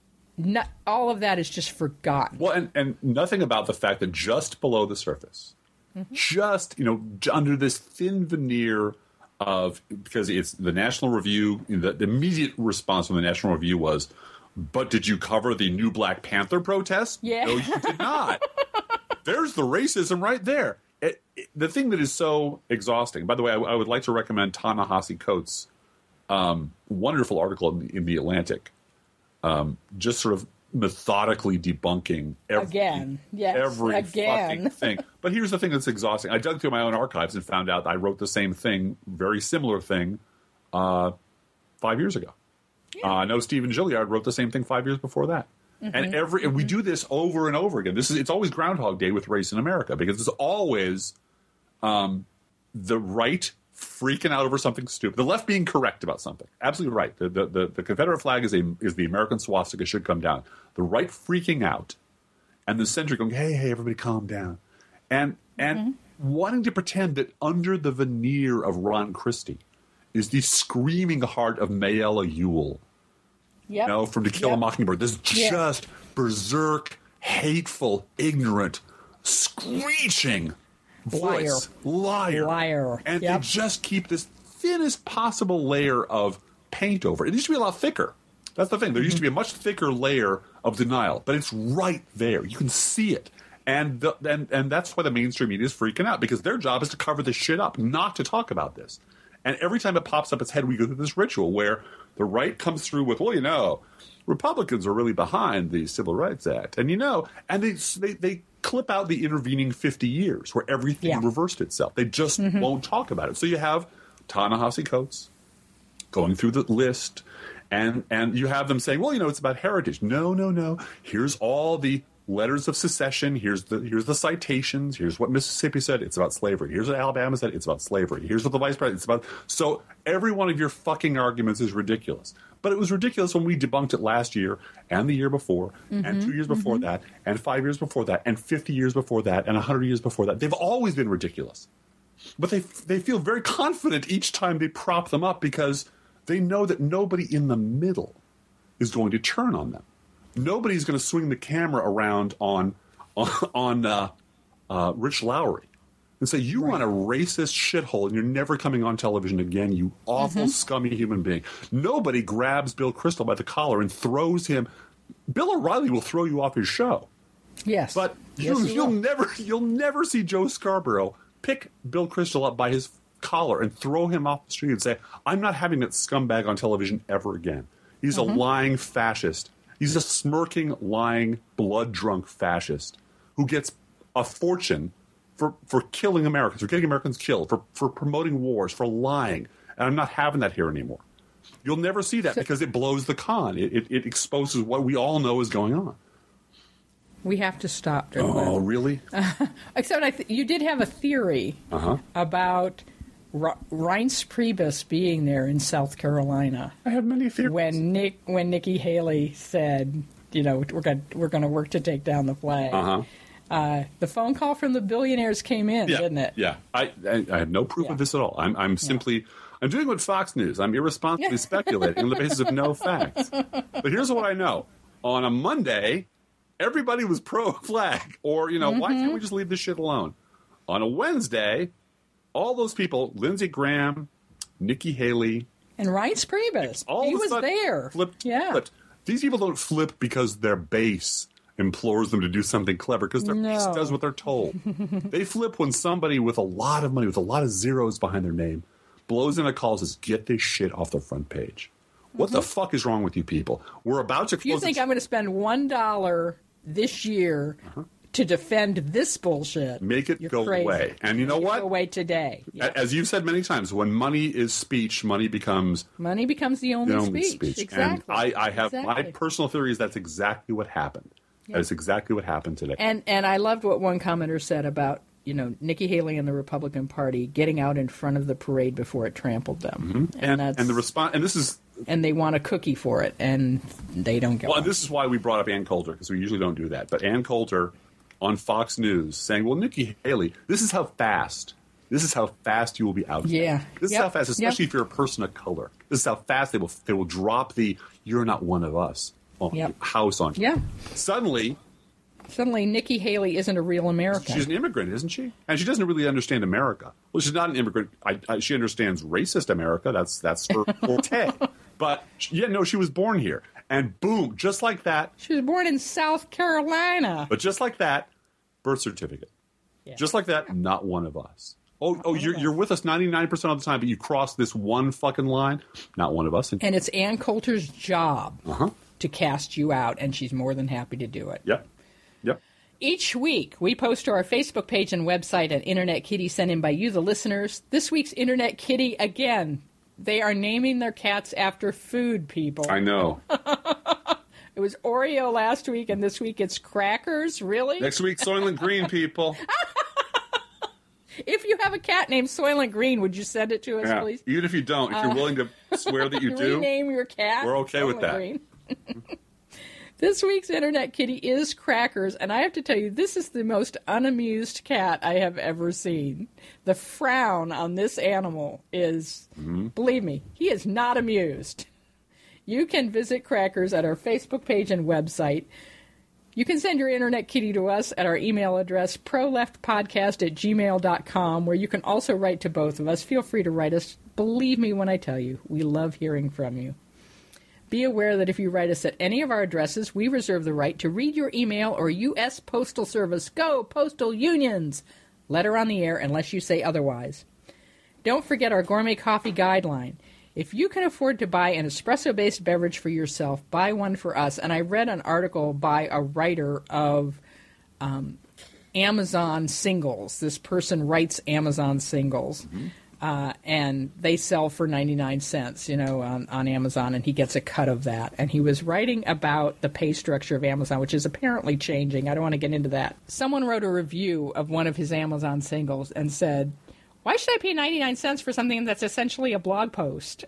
No, all of that is just forgotten. Well, and, and nothing about the fact that just below the surface, mm-hmm. just, you know, under this thin veneer of, because it's the National Review, the, the immediate response from the National Review was, but did you cover the new Black Panther protest? Yeah. No, you did not. There's the racism right there. It, it, the thing that is so exhausting, by the way, I, I would like to recommend Ta-Nehisi Coates' um, wonderful article in the, in the Atlantic, um, just sort of methodically debunking every, again, yes, every again. fucking thing. But here's the thing that's exhausting. I dug through my own archives and found out I wrote the same thing, very similar thing, uh, five years ago. Yeah. Uh, I know Stephen Gilliard wrote the same thing five years before that. Mm-hmm. And every and we do this over and over again. This is it's always Groundhog Day with race in America, because it's always um, the right freaking out over something stupid, the left being correct about something. Absolutely right. The the, the, the Confederate flag is a is the American swastika, should come down. The right freaking out, and the center going, hey hey everybody calm down, and and mm-hmm. wanting to pretend that under the veneer of Ron Christie is the screaming heart of Mayella Ewell. Yep. You know, from To Kill yep. a Mockingbird. This yeah. just berserk, hateful, ignorant, screeching voice. Liar. Liar. Liar. And yep. they just keep this thinnest possible layer of paint over it. It used to be a lot thicker. That's the thing. There used to be a much thicker layer of denial, but it's right there. You can see it. And, the, and, and that's why the mainstream media is freaking out, because their job is to cover this shit up, not to talk about this. And every time it pops up its head, we go through this ritual where the right comes through with, well, you know, Republicans are really behind the Civil Rights Act. And, you know, and they they, they clip out the intervening fifty years where everything yeah. reversed itself. They just mm-hmm. won't talk about it. So you have Ta-Nehisi Coates going through the list, and, and you have them saying, well, you know, it's about heritage. No, no, no. Here's all the letters of secession. Here's the here's the citations. Here's what Mississippi said. It's about slavery. Here's what Alabama said. It's about slavery. Here's what the vice president. It's about. So every one of your fucking arguments is ridiculous. But it was ridiculous when we debunked it last year and the year before mm-hmm, and two years before mm-hmm. that and five years before that and fifty years before that and a hundred years before that. They've always been ridiculous. But they they feel very confident each time they prop them up, because they know that nobody in the middle is going to turn on them. Nobody's going to swing the camera around on on, on uh, uh, Rich Lowry and say, you right. run a racist shithole and you're never coming on television again, you awful, mm-hmm. scummy human being. Nobody grabs Bill Kristol by the collar and throws him. Bill O'Reilly will throw you off his show. Yes. But yes, you, you you'll never you'll never see Joe Scarborough pick Bill Kristol up by his collar and throw him off the street and say, I'm not having that scumbag on television ever again. He's mm-hmm. a lying fascist. He's a smirking, lying, blood-drunk fascist who gets a fortune for, for killing Americans, for getting Americans killed, for, for promoting wars, for lying. And I'm not having that here anymore. You'll never see that because it blows the con. It, it, it exposes what we all know is going on. We have to stop. Oh, really? Except I th- you did have a theory uh-huh. about R- Reince Priebus being there in South Carolina. I have many theories. When Nick, when Nikki Haley said, you know, we're going we're going to work to take down the flag. Uh-huh. Uh, the phone call from the billionaires came in, Yeah, didn't it? yeah. I, I I have no proof Yeah. of this at all. I'm I'm simply I'm doing what Fox News. I'm irresponsibly speculating on the basis of no facts. But here's what I know: on a Monday, everybody was pro-flag, or you know, Mm-hmm. why can't we just leave this shit alone? On a Wednesday, all those people, Lindsey Graham, Nikki Haley, And Reince Priebus, all he of a was sudden there. Flipped, yeah. flipped. These people don't flip because their base implores them to do something clever, because their base No. does what they're told. They flip when somebody with a lot of money, with a lot of zeros behind their name, blows in a call and says, get this shit off the front page. What the fuck is wrong with you people? We're about to If you close think this- I'm going to spend one dollar this year to defend this bullshit, Make it you're go crazy. away. And you know Make it what? Go away today. Yeah. As you've said many times, when money is speech, money becomes Money becomes the only, the only speech. speech. Exactly. And I, I have my Exactly. personal theory is that's exactly what happened. That is exactly what happened today. And and I loved what one commenter said about, you know, Nikki Haley and the Republican Party getting out in front of the parade before it trampled them. Mm-hmm. and, that's, and the response, and this is and they want a cookie for it, and they don't get well, one. this is why we brought up Ann Coulter, because we usually don't do that. But Ann Coulter on Fox News saying, "Well, Nikki Haley, this is how fast, this is how fast you will be out. Yeah. this Yep. is how fast, especially Yep. if you're a person of color. This is how fast they will they will drop the 'you're not one of us' on Yep. house on you. Yeah. Suddenly, Suddenly, Nikki Haley isn't a real American. she's an immigrant, isn't she? And she doesn't really understand America. Well, she's not an immigrant. I, I, she understands racist America. That's that's her forte. But yeah, no, she was born here, and boom, just like that. She was born in South Carolina. But just like that, birth certificate. Yeah. Just like that, not one of us. Oh, oh, you're you're with us ninety-nine percent of the time, but you cross this one fucking line, not one of us. And, And it's Ann Coulter's job uh-huh. to cast you out, and she's more than happy to do it. Yep. Yep. Each week, we post to our Facebook page and website an Internet Kitty sent in by you, the listeners. This week's Internet Kitty, again, they are naming their cats after food, people. I know. It was Oreo last week, and this week it's Crackers. Really? Next week, Soylent Green, people. If you have a cat named Soylent Green, would you send it to us, Yeah. please? Even if you don't, if you're willing to swear that you do, Rename your cat. we're okay with Soylent that. Green. This week's Internet Kitty is Crackers, and I have to tell you, this is the most unamused cat I have ever seen. The frown on this animal is, Mm-hmm. believe me, he is not amused. You can visit Crackers at our Facebook page and website. You can send your Internet Kitty to us at our email address, proleftpodcast at gmail dot com, where you can also write to both of us. Feel free to write us. Believe me when I tell you, we love hearing from you. Be aware that if you write us at any of our addresses, we reserve the right to read your email or U S Postal Service. Go, Postal Unions! Letter on the air unless you say otherwise. Don't forget our gourmet coffee guideline. If you can afford to buy an espresso-based beverage for yourself, buy one for us. And I read an article by a writer of um, Amazon singles. This person writes Amazon singles. Mm-hmm. Uh, and they sell for ninety-nine cents, you know, on, on Amazon, and he gets a cut of that. And he was writing about the pay structure of Amazon, which is apparently changing. I don't want to get into that. Someone wrote a review of one of his Amazon singles and said, why should I pay ninety-nine cents for something that's essentially a blog post?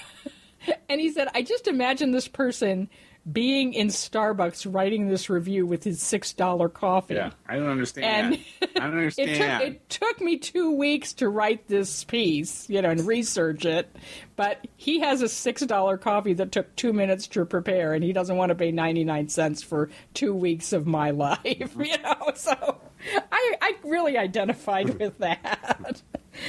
And he said, I just imagine this person being in Starbucks writing this review with his six dollar coffee. Yeah, I don't understand. And I don't understand. It took, it took me two weeks to write this piece, you know, and research it. But he has a six dollar coffee that took two minutes to prepare, and he doesn't want to pay ninety-nine cents for two weeks of my life, you know. So I, I really identified with that.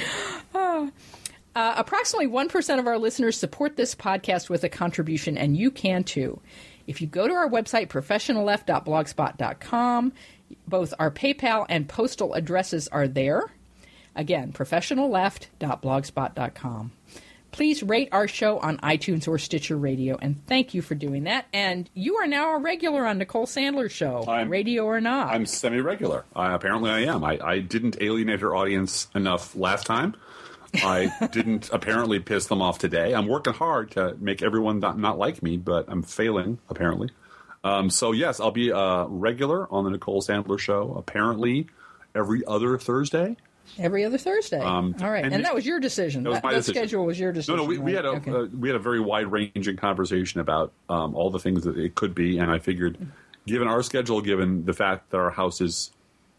Uh, uh, approximately one percent of our listeners support this podcast with a contribution, and you can too. If you go to our website, professional left dot blogspot dot com, both our PayPal and postal addresses are there. Again, professional left dot blogspot dot com. Please rate our show on iTunes or Stitcher Radio, and thank you for doing that. And you are now a regular on Nicole Sandler's show, I'm, radio or not. I'm semi-regular. Uh, apparently I am. I, I didn't alienate her audience enough last time. I didn't apparently piss them off today. I'm working hard to make everyone not, not like me, but I'm failing, apparently. Um, so, yes, I'll be a regular on the Nicole Sandler show, apparently every other Thursday. Every other Thursday. Um, All right, and, and that was your decision. That was That, my that decision. schedule was your decision. No, no, we, we right? had a Okay. uh, we had a very wide-ranging conversation about um, all the things that it could be, and I figured, given our schedule, given the fact that our house is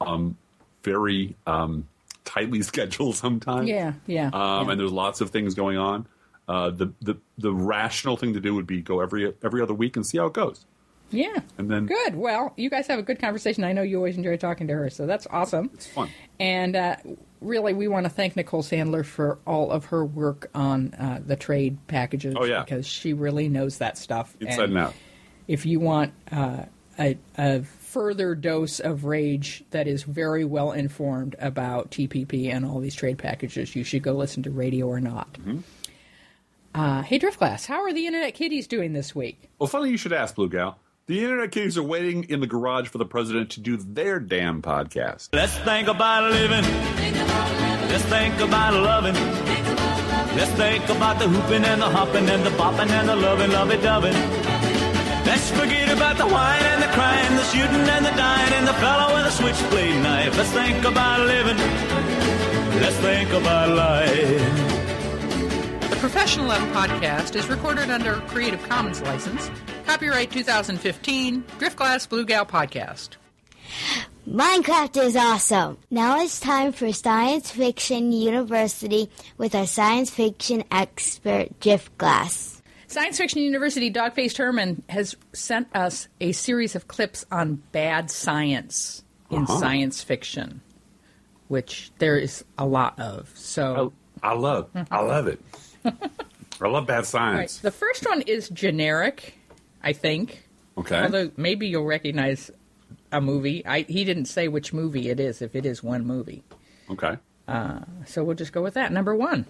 um, very um, tightly scheduled sometimes. Yeah, yeah, um, yeah. And there's lots of things going on. Uh, the, the the rational thing to do would be go every every other week and see how it goes. Yeah. And then good. Well, you guys have a good conversation. I know you always enjoy talking to her, so that's awesome. It's fun. And uh, really, we want to thank Nicole Sandler for all of her work on uh, the trade packages. Oh, yeah. Because she really knows that stuff. Inside and out. If you want uh, a, a further dose of rage that is very well informed about T P P and all these trade packages, you should go listen to Radio or Not. Mm-hmm. Uh, hey, Driftglass, how are the Internet Kitties doing this week? Well, funny you should ask, Blue Gal. The Internet Kitties are waiting in the garage for the president to do their damn podcast. Let's think about living. Let's think about loving. Let's think about the hooping and the hopping and the bopping and the loving, lovey-doving. Let's forget about the wine and the crying, the shooting and the dying, and the fellow with a switchblade knife. Let's think about living. Let's think about life. The Professional Level Podcast is recorded under Creative Commons license. Copyright two thousand fifteen, Driftglass Blue Gal Podcast. Minecraft is awesome. Now it's time for Science Fiction University with our science fiction expert, Driftglass. Science Fiction University Dogfaced Herman has sent us a series of clips on bad science in Uh-huh. science fiction, which there is a lot of. So, I, I love, I love it. I love bad right. science. The first one is generic, I think. Okay. Although maybe you'll recognize a movie. I, he didn't say which movie it is, if it is one movie. Okay. Uh, so we'll just go with that. Number one.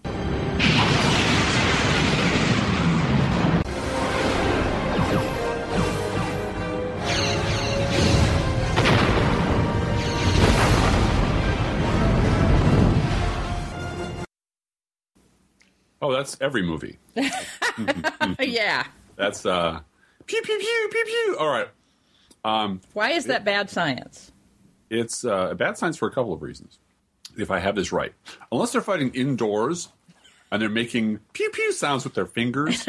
Oh, that's every movie. Yeah. That's uh, pew pew pew pew pew. All right. Um, Why is that bad science? it's uh, bad science for a couple of reasons. If I have this right, unless they're fighting indoors and they're making pew pew sounds with their fingers,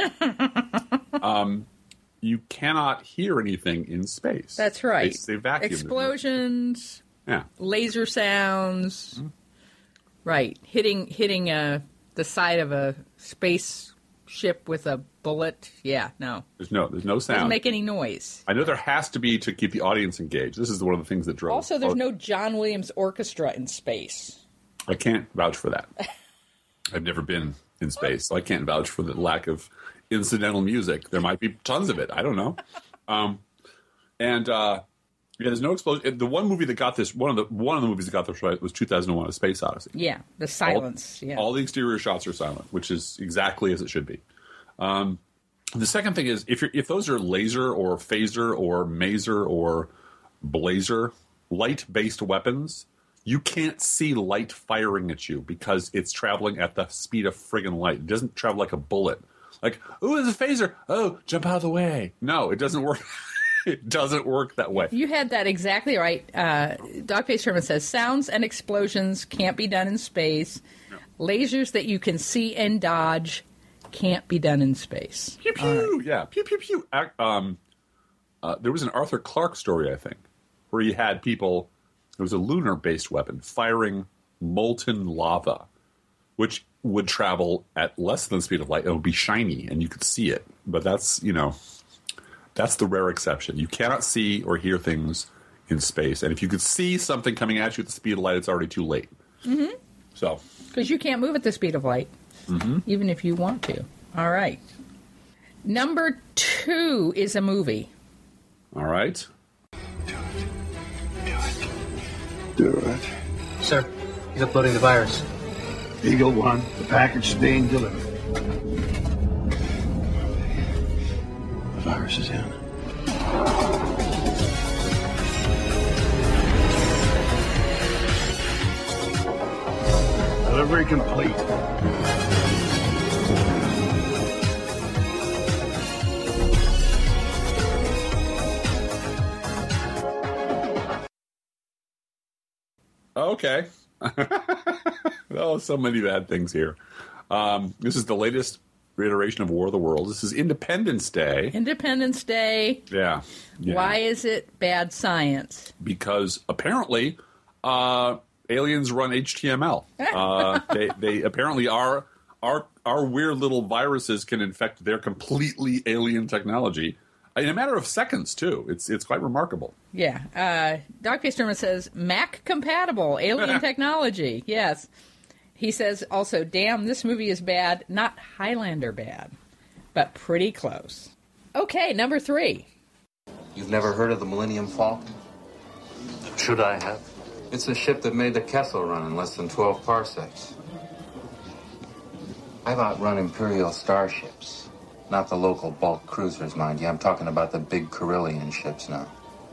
um, you cannot hear anything in space. That's right. They, they vacuum. Explosions, Yeah. laser sounds. Mm-hmm. Right. Hitting hitting uh, the side of a spaceship with a bullet. Yeah, no. There's no. There's no sound. Doesn't make any noise. I know there has to be to keep the audience engaged. This is one of the things that drove. Also, there's no John Williams orchestra in space. I can't vouch for that. I've never been in space, so I can't vouch for the lack of incidental music. There might be tons of it. I don't know. Um, and uh, yeah, there's no explosion. The one movie that got this, one of the one of the movies that got this right was two thousand one: A Space Odyssey. Yeah, the silence. All, yeah. all the exterior shots are silent, which is exactly as it should be. Um, the second thing is if you're, if those are laser or phaser or maser or blazer light-based weapons, you can't see light firing at you because it's traveling at the speed of friggin' light. It doesn't travel like a bullet. Like, ooh, there's a phaser. Oh, jump out of the way. No, it doesn't work. It doesn't work that way. You had that exactly right. Uh, Dogface Herman says, sounds and explosions can't be done in space. No. Lasers that you can see and dodge can't be done in space. Pew pew. Yeah, pew pew pew. Ac- Um, uh, there was an Arthur Clarke story, I think, where he had people. It was a lunar-based weapon firing molten lava, which would travel at less than the speed of light. It would be shiny, and you could see it. But that's, you know, that's the rare exception. You cannot see or hear things in space. And if you could see something coming at you at the speed of light, it's already too late. Mm-hmm. So, because you can't move at the speed of light, mm-hmm. even if you want to. All right. Number two is a movie. All right. Do it. Sir, he's uploading the virus. Eagle One, the package is being delivered. The virus is in. Delivery complete. Okay. Oh, so many bad things here. Um, this is the latest reiteration of War of the Worlds. This is Independence Day. Independence Day. Yeah. yeah. Why is it bad science? Because apparently uh, aliens run H T M L. Uh, they, they apparently are our our weird little viruses can infect their completely alien technology in a matter of seconds, too. It's it's quite remarkable. Yeah. Uh, Dogface Tournament says, Mac compatible, alien technology. Yes. He says also, damn, this movie is bad. Not Highlander bad, but pretty close. Okay, number three. You've never heard of the Millennium Falcon? Should I have? It's a ship that made the Kessel run in less than twelve parsecs. I've outrun Imperial starships. Not the local bulk cruisers, mind you. I'm talking about the big Carillion ships now.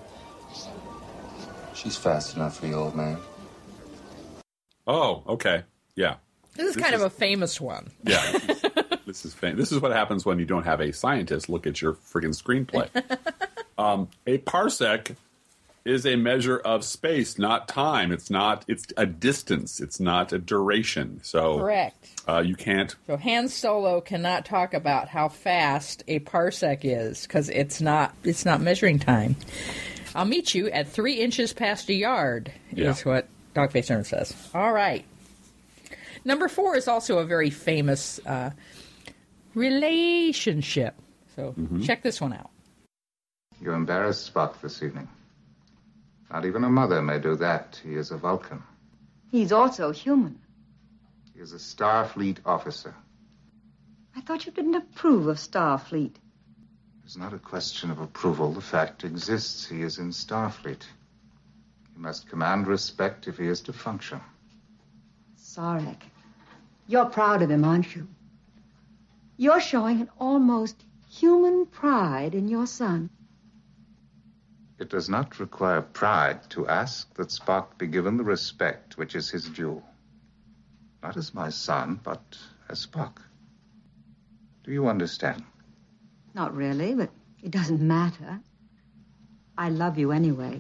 She's fast enough for you, old man. Oh, okay. Yeah. This is this kind is, of a famous one. Yeah. This is, this is fam- This is what happens when you don't have a scientist look at your friggin' screenplay. um, a parsec is a measure of space, not time. It's not. It's a distance. It's not a duration. So correct. Uh, you can't. So Han Solo cannot talk about how fast a parsec is because it's not. It's not measuring time. I'll meet you at three inches past a yard. Yeah. Is what Dogface Tournament says. All right. Number four is also a very famous uh, relationship. So mm-hmm. check this one out. You embarrassed Spock this evening. Not even a mother may do that. He is a Vulcan. He's also human. He is a Starfleet officer. I thought you didn't approve of Starfleet. It's not a question of approval. The fact exists. He is in Starfleet. He must command respect if he is to function. Sarek, you're proud of him, aren't you? You're showing an almost human pride in your son. It does not require pride to ask that Spock be given the respect which is his due. Not as my son, but as Spock. Do you understand? Not really, but it doesn't matter. I love you anyway.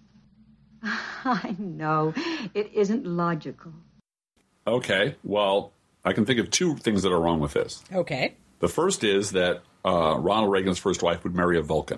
I know. It isn't logical. Okay, well, I can think of two things that are wrong with this. Okay. The first is that uh, Ronald Reagan's first wife would marry a Vulcan.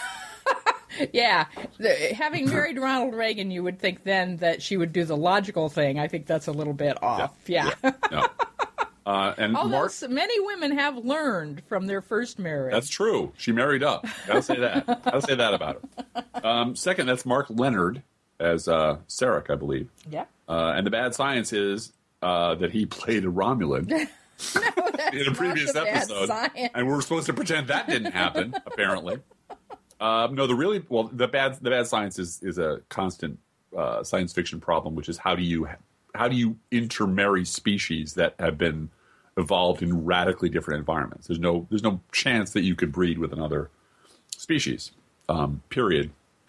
Yeah. The, having married Ronald Reagan, you would think then that she would do the logical thing. I think that's a little bit off. Yeah. yeah. yeah. No. Uh, and Although Mark, many women have learned from their first marriage. That's true. She married up. Gotta say that. Gotta say that about her. Um, second, that's Mark Leonard as uh, Sarek, I believe. Yeah. Uh, and the bad science is uh, that he played a Romulan no, that's in a previous not the episode, bad science. And we're supposed to pretend that didn't happen. Apparently, um, no. The really well, the bad the bad science is is a constant uh, science fiction problem, which is how do you how do you intermarry species that have been evolved in radically different environments? There's no there's no chance that you could breed with another species. Um, period.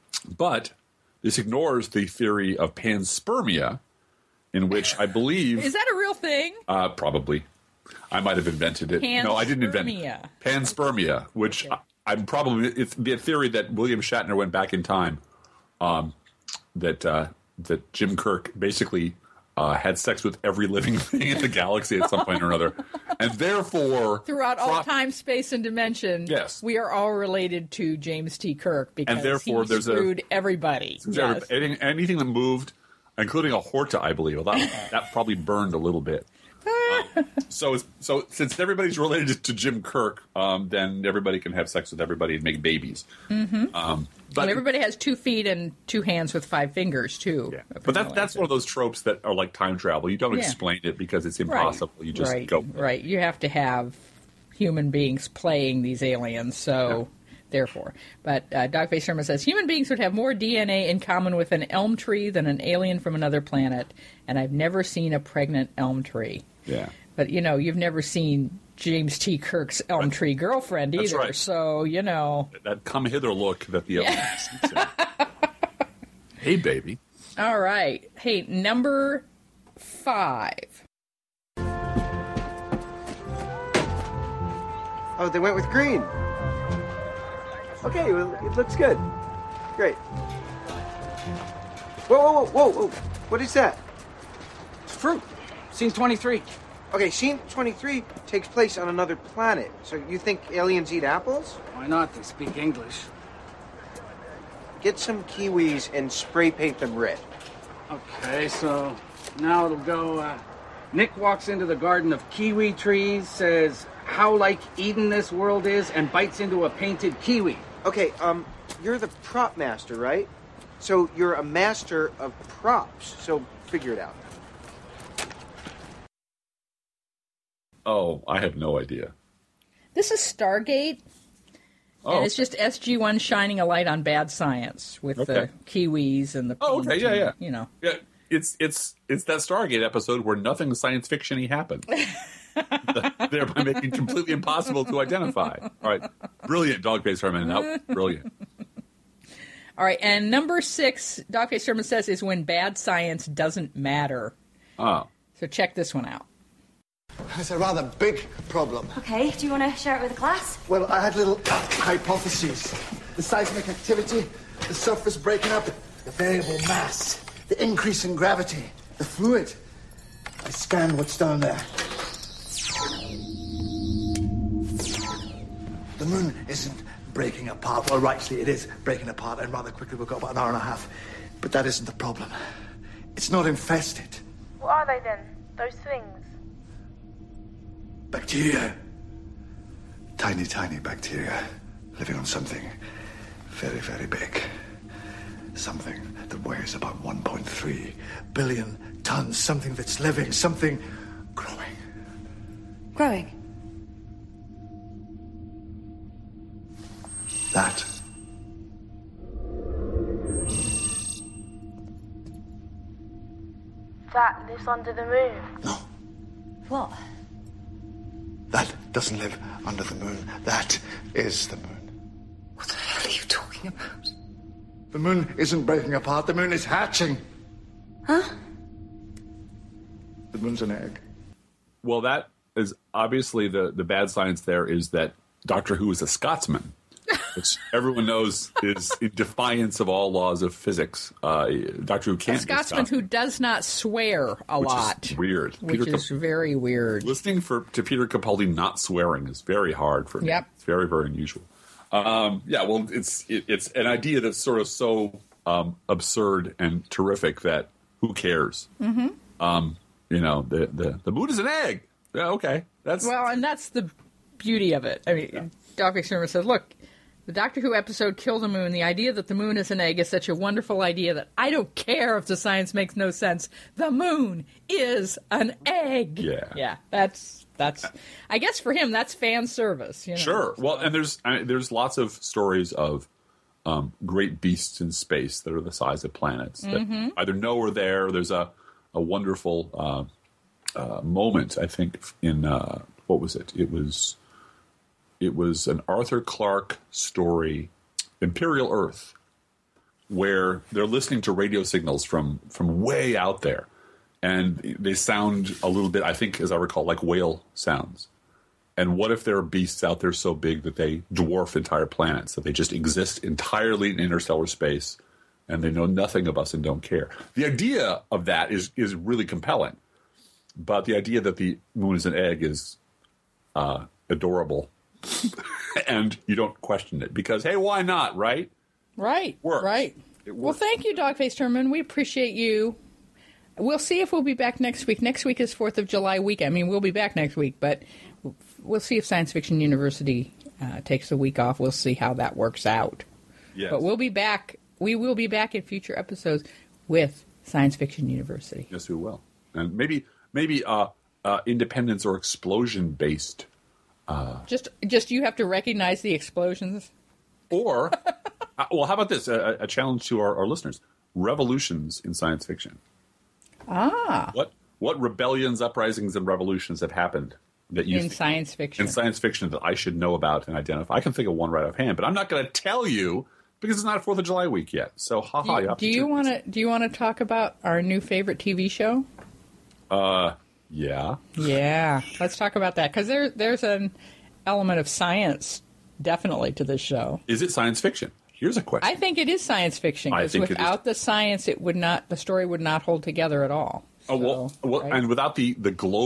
But this ignores the theory of panspermia, in which I believe is that a real thing? Uh, probably. I might have invented it. Panspermia. No, I didn't invent it. Panspermia, which okay. I, I'm probably it's the theory that William Shatner went back in time. Um, that uh, that Jim Kirk basically uh, had sex with every living thing in the galaxy at some point or another, and therefore throughout all pro- time, space, and dimension, yes, we are all related to James T. Kirk because and therefore he there's screwed a, everybody. Yes. Anything, anything that moved, including a Horta, I believe. Well, that, that probably burned a little bit. um, so, it's, so since everybody's related to Jim Kirk, um, then everybody can have sex with everybody and make babies. Mm-hmm. Um, but and everybody has two feet and two hands with five fingers too. Yeah. But that, that's one of those tropes that are like time travel. You don't yeah. explain it because it's impossible. Right. You just right. go. Right. You have to have human beings playing these aliens. So. Yeah. Therefore, but uh, Dogface Sherman says human beings would have more D N A in common with an elm tree than an alien from another planet, and I've never seen a pregnant elm tree. Yeah, but you know, you've never seen James T. Kirk's elm right. tree girlfriend either. That's right. So you know that come hither look that the yeah. elm. Hey, baby. All right. Hey, number five. Oh, they went with green. Okay, well, it looks good. Great. Whoa, whoa, whoa, whoa, whoa. What is that? It's fruit. Scene twenty-three. Okay, scene twenty-three takes place on another planet. So you think aliens eat apples? Why not? They speak English. Get some kiwis and spray paint them red. Okay, so now it'll go, uh, Nick walks into the garden of kiwi trees, says, how like Eden this world is, and bites into a painted kiwi. Okay, um, you're the prop master, right? So you're a master of props, so figure it out. Oh, I have no idea. This is Stargate. Oh. And it's just S G one shining a light on bad science with Okay. the kiwis and the Oh, okay, yeah, yeah. you know. Yeah, it's it's it's that Stargate episode where nothing science fiction-y happens. Thereby making it completely impossible to identify. All right, brilliant, Dogface Herman. Nope, brilliant. All right, and number six, Dogface Herman says, is when bad science doesn't matter. Oh. So check this one out. It's a rather big problem. Okay, do you want to share it with the class? Well, I had little hypotheses. The seismic activity, the surface breaking up, the variable mass, the increase in gravity, the fluid. I scanned what's down there. The moon isn't breaking apart. Well, rightly, it is breaking apart, and rather quickly. We've got about an hour and a half. But that isn't the problem. It's not infested. What are they then, those things? Bacteria. Tiny, tiny bacteria living on something very, very big. Something that weighs about one point three billion tons. Something that's living. Something growing. Growing? That. That lives under the moon. No. What? That doesn't live under the moon. That is the moon. What the hell are you talking about? The moon isn't breaking apart. The moon is hatching. Huh? The moon's an egg. Well, that is obviously the, the bad science there is that Doctor Who is a Scotsman, which everyone knows is in defiance of all laws of physics. Uh, Doctor Who can't A Scotsman be who does not swear a which lot. Is weird. Which Peter is very weird. Listening for to Peter Capaldi not swearing is very hard for me. Yep. It's very, very unusual. Um, yeah, well, it's it, it's an idea that's sort of so um, absurd and terrific that who cares? Mm-hmm. Um, you know, the, the, the moon is an egg. Yeah, okay. That's Well, and that's the beauty of it. I mean, yeah. Doctor Sherman says, look, the Doctor Who episode Kill the Moon, the idea that the moon is an egg is such a wonderful idea that I don't care if the science makes no sense. The moon is an egg. Yeah. Yeah, that's... That's, I guess for him, that's fan service. You know? Sure. Well, and there's I mean, there's lots of stories of um, great beasts in space that are the size of planets that Mhm. either know or there. There's a a wonderful uh, uh, moment, I think, in uh, what was it? It was it was an Arthur Clarke story, Imperial Earth, where they're listening to radio signals from from way out there. And they sound a little bit, I think, as I recall, like whale sounds. And what if there are beasts out there so big that they dwarf entire planets, that they just exist entirely in interstellar space, and they know nothing of us and don't care? The idea of that is is really compelling. But the idea that the moon is an egg is uh, adorable. And you don't question it because, hey, why not, right? Right. Works. Right. Well, thank you, Dogface Herman. We appreciate you. We'll see if we'll be back next week. Next week is fourth of July week. I mean, we'll be back next week, but we'll see if Science Fiction University uh, takes a week off. We'll see how that works out. Yes. But we'll be back. We will be back in future episodes with Science Fiction University. Yes, we will. And maybe maybe uh, uh, independence or explosion based. Uh, Just, just you have to recognize the explosions. or, uh, well, how about this? A, a challenge to our, our listeners: revolutions in science fiction. Ah. What what rebellions, uprisings, and revolutions have happened that you In science fiction. in science fiction that I should know about and identify? I can think of one right offhand, but I'm not going to tell you because it's not Fourth of July week yet. So, haha. Do you you, have do to you want to? Do you want to talk about our new favorite T V show? Uh, yeah. Yeah, let's talk about that because there, there's an element of science definitely to this show. Is it science fiction? Here's a question. I think it is science fiction I because think it is. without the science, it would not. The story would not hold together at all. Oh, well, So, well right? and without the, the global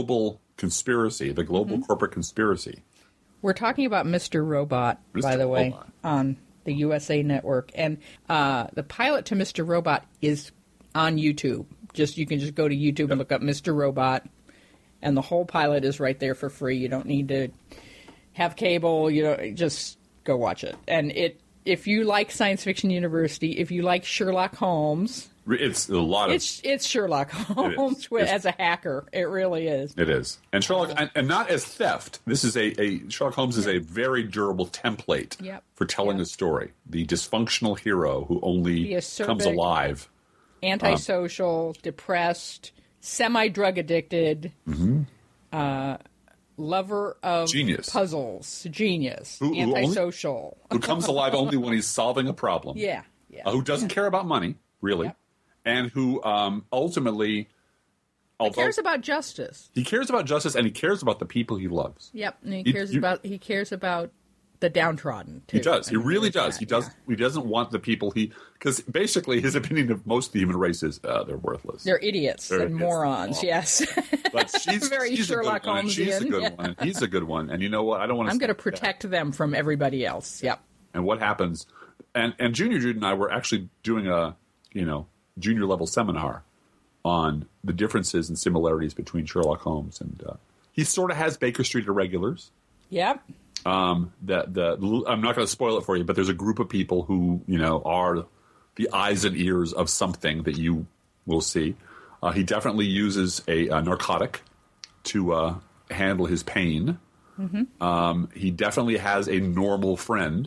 conspiracy, the global Mhm. corporate conspiracy. We're talking about Mister Robot, by Mister the way, Robot. on the U S A Network, and uh, the pilot to Mister Robot is on YouTube. Just you can just go to YouTube and look up Mister Robot, and the whole pilot is right there for free. You don't need to have cable. You know, just go watch it. And it, if you like Science Fiction University, if you like Sherlock Holmes, It's a lot of. it's it's Sherlock Holmes with, as a hacker. It really is. It is. And Sherlock, and, and not as theft. This is a, a Sherlock Holmes is a very durable template Yep. for telling a story. The dysfunctional hero who only The acerbic- comes alive. Antisocial, depressed, semi-drug addicted, Mhm. uh, lover of Genius. puzzles, genius, Who- who only- antisocial. Who comes alive only when he's solving a problem. Yeah, yeah. Uh, who doesn't care about money, really. And who um, ultimately. He Although cares about justice. he cares about justice and he cares about the people he loves. Yep, and he You- cares you- about he cares about the downtrodden. Too. He does. He I mean, really there's does. that, He does. yeah. He doesn't want the people he because basically his opinion of most of the human race is uh, they're worthless. They're idiots They're and idiots. morons. Oh. Yes, But she's very she's Sherlock a good one, and Holmesian. she's a good Yeah. one. And he's a good one. And you know what? I don't want to. I'm going to protect them from everybody else. Yep. And what happens? And and Junior Jude and I were actually doing a you know junior level seminar on the differences and similarities between Sherlock Holmes and uh, he sort of has Baker Street Irregulars. Yep. Um, that the I'm not going to spoil it for you, but there's a group of people who you know are the eyes and ears of something that you will see. Uh, he definitely uses a, a narcotic to uh, handle his pain. Mm-hmm. Um, he definitely has a normal friend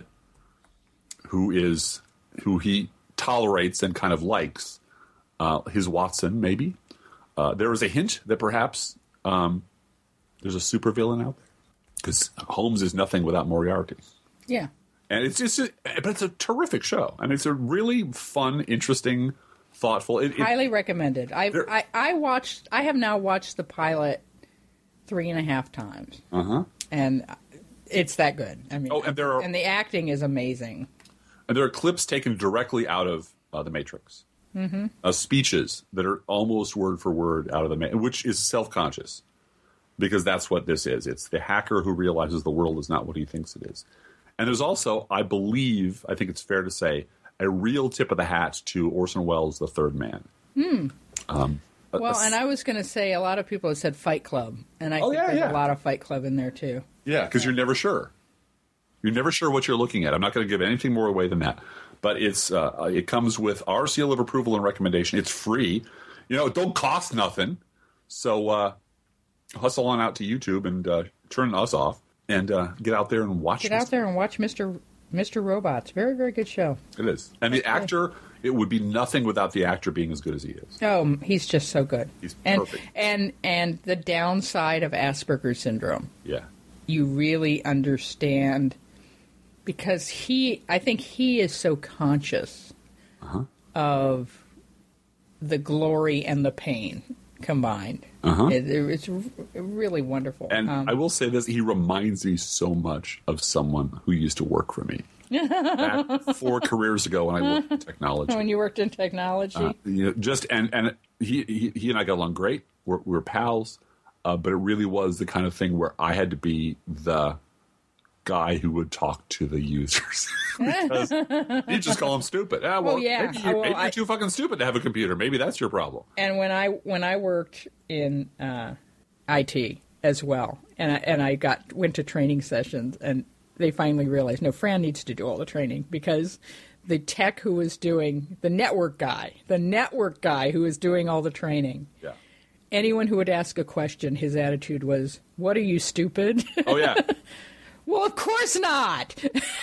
who is who he tolerates and kind of likes. Uh, his Watson, maybe. Uh, there is a hint that perhaps um, there's a supervillain out there because Holmes is nothing without Moriarty. Yeah. And it's just, a, but it's a terrific show, and it's a really fun, interesting, thoughtful. It, it, Highly recommended. I, I I watched. I have now watched the pilot three and a half times, uh huh. and it's that good. I mean, Oh, and there are and the acting is amazing. and there are clips taken directly out of uh, The Matrix. Mm-hmm. Uh, speeches that are almost word for word out of the ma- which is self-conscious because that's what this is. It's the hacker who realizes the world is not what he thinks it is. And there's also, I believe, I think it's fair to say, a real tip of the hat to Orson Welles' The Third Man. Hmm. Um, a- Well, a- and I was going to say a lot of people have said Fight Club, and I Oh, think yeah, there's yeah. a lot of Fight Club in there too. yeah, because you're never sure. You're never sure what you're looking at. I'm not going to give anything more away than that. But it's uh, it comes with our seal of approval and recommendation. It's free. You know, it don't cost nothing. So uh, hustle on out to YouTube and uh, turn us off and uh, get out there and watch Get this. out there and watch Mister Mister Robots. Very, very good show. It is. And the actor, it would be nothing without the actor being as good as he is. Oh, he's just so good. He's and, perfect. And and the downside of Asperger's syndrome, Yeah. you really understand because he, I think he is so conscious Uh-huh. of the glory and the pain combined. Uh-huh. It, it's r- really wonderful. And Um, I will say this, he reminds me so much of someone who used to work for me. Back four careers ago when I worked in technology. when you worked in technology. Uh, you know, just and and he, he he and I got along great. We're, we're pals, uh, but it really was the kind of thing where I had to be the guy who would talk to the users because you just call them stupid. Ah, well, Well, yeah. maybe, you're, Well, maybe you're I- too fucking stupid to have a computer. Maybe that's your problem. And when I when I worked in uh, I T as well, and I, and I got went to training sessions, and they finally realized no, Fran needs to do all the training because the tech who was doing the network guy, the network guy who was doing all the training. Yeah. Anyone who would ask a question, his attitude was, "What are you, stupid?" Oh yeah. Well, of course not.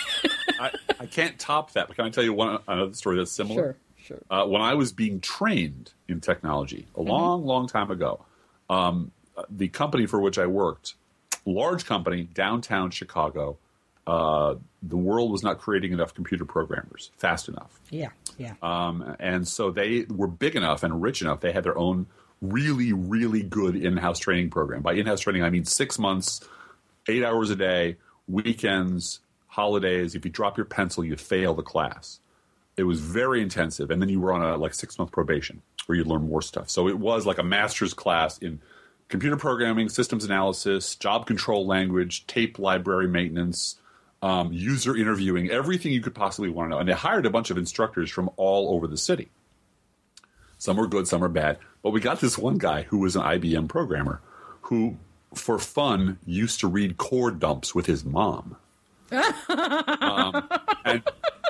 I, I can't top that. But can I tell you one another story that's similar? Sure, sure. Uh, when I was being trained in technology a long, long time ago, um, the company for which I worked, large company, downtown Chicago, uh, the world was not creating enough computer programmers fast enough. Yeah, yeah. Um, and so they were big enough and rich enough. They had their own really, really good in-house training program. By in-house training, I mean six months, eight hours a day, weekends, holidays. If you drop your pencil, you fail the class. It was very intensive. And then you were on a like six-month probation where you'd learn more stuff. So it was like a master's class in computer programming, systems analysis, job control language, tape library maintenance, um, user interviewing, everything you could possibly want to know. And they hired a bunch of instructors from all over the city. Some were good, some were bad. But we got this one guy who was an I B M programmer who, for fun, used to read core dumps with his mom. um, and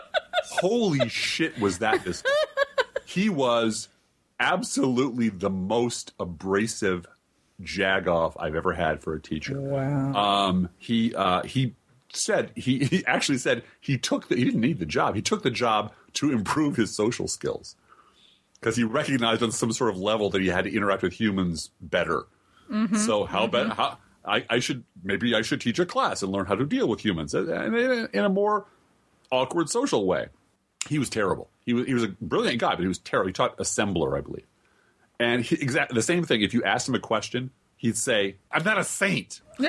holy shit was that this he was absolutely the most abrasive jagoff I've ever had for a teacher. Wow. Um, he uh, he said he, he actually said he took the, he didn't need the job. He took the job to improve his social skills because he recognized on some sort of level that he had to interact with humans better. Mm-hmm. So how mm-hmm. about how I, I should maybe I should teach a class and learn how to deal with humans in a, in a more awkward social way. He was terrible. He was he was a brilliant guy, but he was terrible. He taught assembler, I believe. And he, exactly the same thing. If you asked him a question, he'd say, "I'm not a saint." You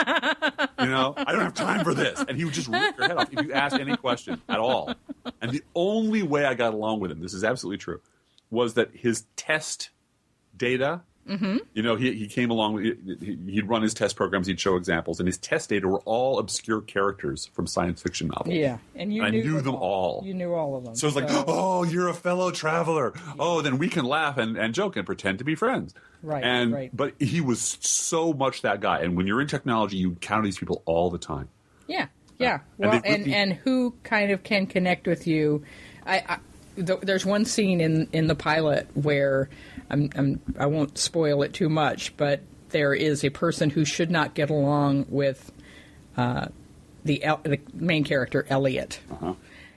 know, I don't have time for this. And he would just rip your head off if you asked any question at all. And the only way I got along with him, this is absolutely true, was that his test data. Mm-hmm. You know, he he came along with he, he'd run his test programs, he'd show examples, and his test data were all obscure characters from science fiction novels. Yeah, and you and knew I knew them, them all. all. You knew all of them. So it's like, so. oh, you're a fellow traveler. Oh, then we can laugh and, and joke and pretend to be friends. Right. And right. But he was so much that guy. And when you're in technology, you encounter these people all the time. Yeah, yeah. Uh, well, and and, and who kind of can connect with you? I. I There's one scene in, in the pilot where I'm, I'm, I won't spoil it too much, but there is a person who should not get along with uh, the the main character, Elliot, uh-huh.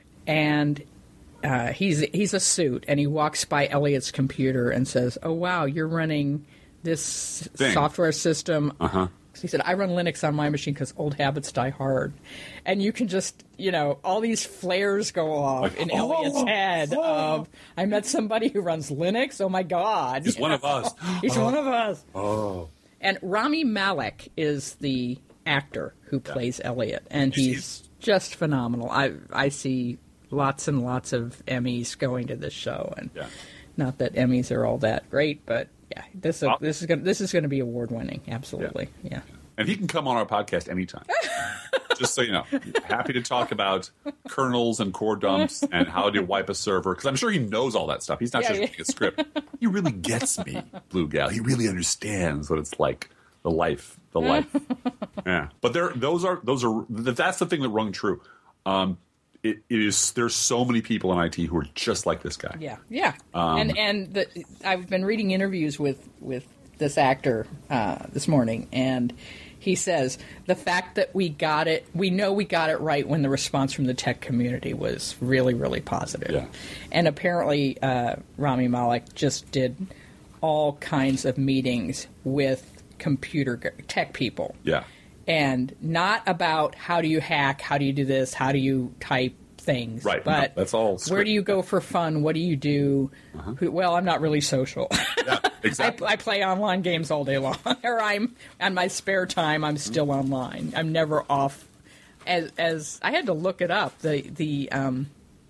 and uh, he's he's a suit, and he walks by Elliot's computer and says, "Oh wow, you're running this Thing. software system." Uh-huh. He said, "I run Linux on my machine because old habits die hard." And you can just, you know, all these flares go off like, in oh, Elliot's oh, head oh. of, I met somebody who runs Linux. Oh, my God. He's one know? of us. He's oh. one of us. Oh. And Rami Malek is the actor who plays yeah. Elliot. And he's, he's just phenomenal. I I see lots and lots of Emmys going to this show. And yeah. not that Emmys are all that great, but yeah, this, uh, this is gonna, this is going to be award-winning. Absolutely. yeah. yeah. And he can come on our podcast anytime. Just so you know. Happy to talk about kernels and core dumps and how to wipe a server. Because I'm sure he knows all that stuff. He's not yeah, just yeah. reading a script. He really gets me, Blue Gal. He really understands what it's like. The life. The life. Yeah. But there, those are, those are, that's the thing that rung true. Um, it, it is, there's so many people in I T who are just like this guy. Yeah. Yeah. Um, and and the, I've been reading interviews with, with this actor uh, this morning, and he says the fact that we got it, we know we got it right when the response from the tech community was really, really positive. Yeah. And apparently uh, Rami Malek just did all kinds of meetings with computer tech people. Yeah. And not about how do you hack, how do you do this, how do you type things. Right. But no, that's all script. Where do you go for fun? What do you do? Uh-huh. Well, I'm not really social. Yeah, exactly. I, I play online games all day long. Or I'm on my spare time, I'm still mm-hmm. online. I'm never off. As as I had to look it up, the the um,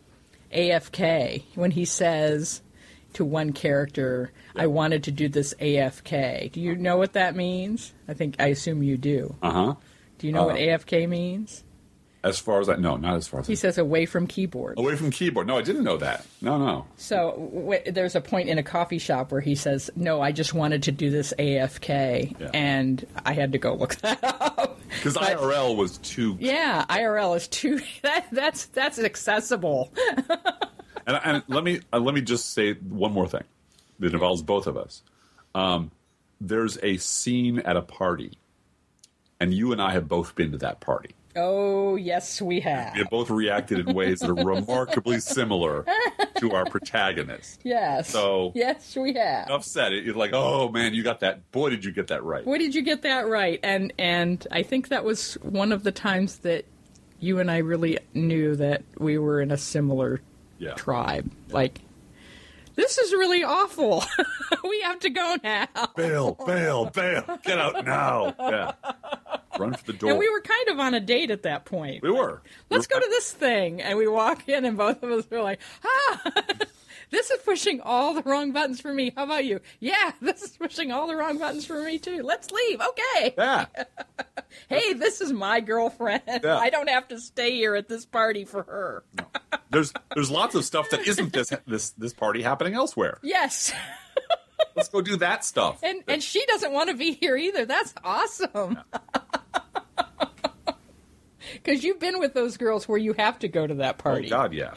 A F K, when he says to one character, yeah. I wanted to do this A F K. Do you know what that means? I think I assume you do. Uh-huh. Do you know uh, what A F K means? As far as I no, not as far as he I says away from keyboard. Away from keyboard. No, I didn't know that. No, no. So w- there's a point in a coffee shop where he says, "No, I just wanted to do this A F K," yeah. and I had to go look that up because I R L was too. Yeah, I R L is too. That, that's that's accessible. and, and let me uh, let me just say one more thing that involves both of us. Um, there's a scene at a party, and you and I have both been to that party. Oh, yes, we have. We have both reacted in ways that are remarkably similar to our protagonist. Yes. So, yes, we have. Enough said. It, it's like, oh, man, you got that. Boy, did you get that right. Boy, did you get that right. And and I think that was one of the times that you and I really knew that we were in a similar yeah. tribe. Yeah. Like, this is really awful. We have to go now. Bail, bail, bail. Get out now. Yeah. Run for the door. And we were kind of on a date at that point. We were. Let's we were. go to this thing. And we walk in, and both of us were like, ah, this is pushing all the wrong buttons for me. How about you? Yeah, this is pushing all the wrong buttons for me, too. Let's leave. Okay. Yeah. Hey, this is my girlfriend. Yeah. I don't have to stay here at this party for her. No. There's there's lots of stuff that isn't this this this party happening elsewhere. Yes. Let's go do that stuff. And and she doesn't want to be here either. That's awesome. Because you've been with those girls where you have to go to that party. Oh God, yeah.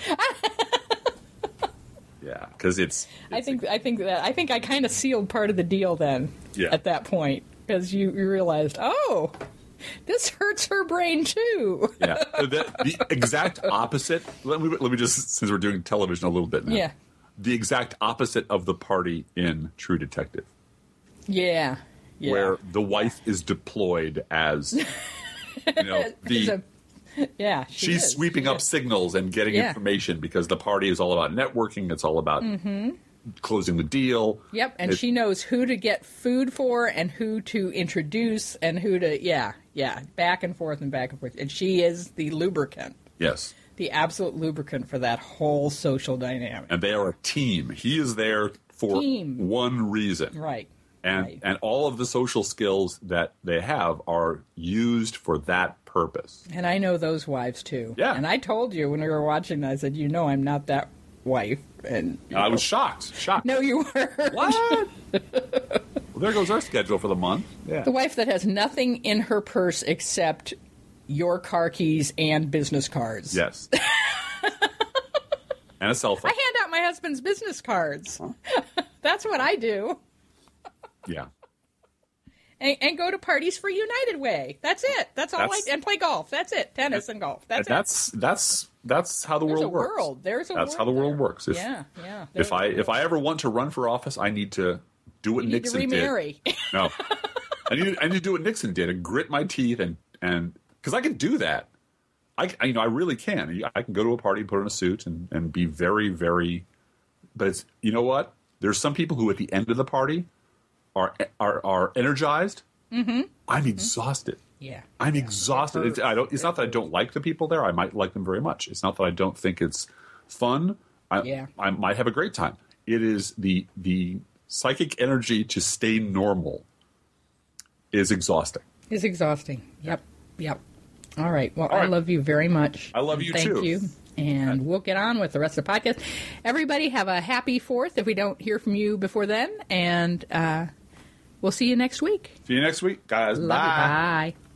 Yeah, because it's, it's. I think I think that I think I kind of sealed part of the deal then. Yeah. At that point, because you, you realized, oh, this hurts her brain too. Yeah. The, the exact opposite. Let me let me just, since we're doing television a little bit now. Yeah. The exact opposite of the party in True Detective. Yeah. Yeah. Where the wife is deployed as, you know, the. a, yeah, she she's is. sweeping she up is. signals and getting Yeah. information because the party is all about networking. It's all about Mm-hmm. closing the deal. Yep, and It- she knows who to get food for and who to introduce and who to, yeah, yeah, back and forth and back and forth. And she is the lubricant, Yes. the absolute lubricant for that whole social dynamic. And they are a team. He is there for Team. one reason. Right. And right. and all of the social skills that they have are used for that purpose. And I know those wives, too. Yeah. And I told you when we were watching, I said, you know I'm not that wife. And you I know. was shocked. Shocked. No, you weren't. What? Well, there goes our schedule for the month. Yeah. The wife that has nothing in her purse except your car keys and business cards. Yes. And a cell phone. I hand out my husband's business cards. That's what I do. Yeah. And, and go to parties for United Way. That's it. That's all That's- I and play golf. That's it. Tennis and golf. That's And that's that's that's how the There's world a works. world. There's a That's world how the world there. works. If, Yeah, yeah. If I if I ever want to run for office, I need to do what You need to Nixon remarry. did. No, I need I need to do what Nixon did and grit my teeth and and because I can do that. I, I you know I really can. I can go to a party, put on a suit, and and be very very. But it's you know what? There's some people who at the end of the party are are are energized. Mm-hmm. I'm exhausted. Yeah. I'm exhausted. It's, I don't. It's not that I don't like the people there. I might like them very much. It's not that I don't think it's fun. I, Yeah. I might have a great time. It is the the psychic energy to stay normal is exhausting. It's exhausting. Yep. Yep. All right. Well, All I right. love you very much. I love And you thank too. Thank you. And we'll get on with the rest of the podcast. Everybody have a happy fourth if we don't hear from you before then. And uh, we'll see you next week. See you next week, guys. Love you. Bye. Bye.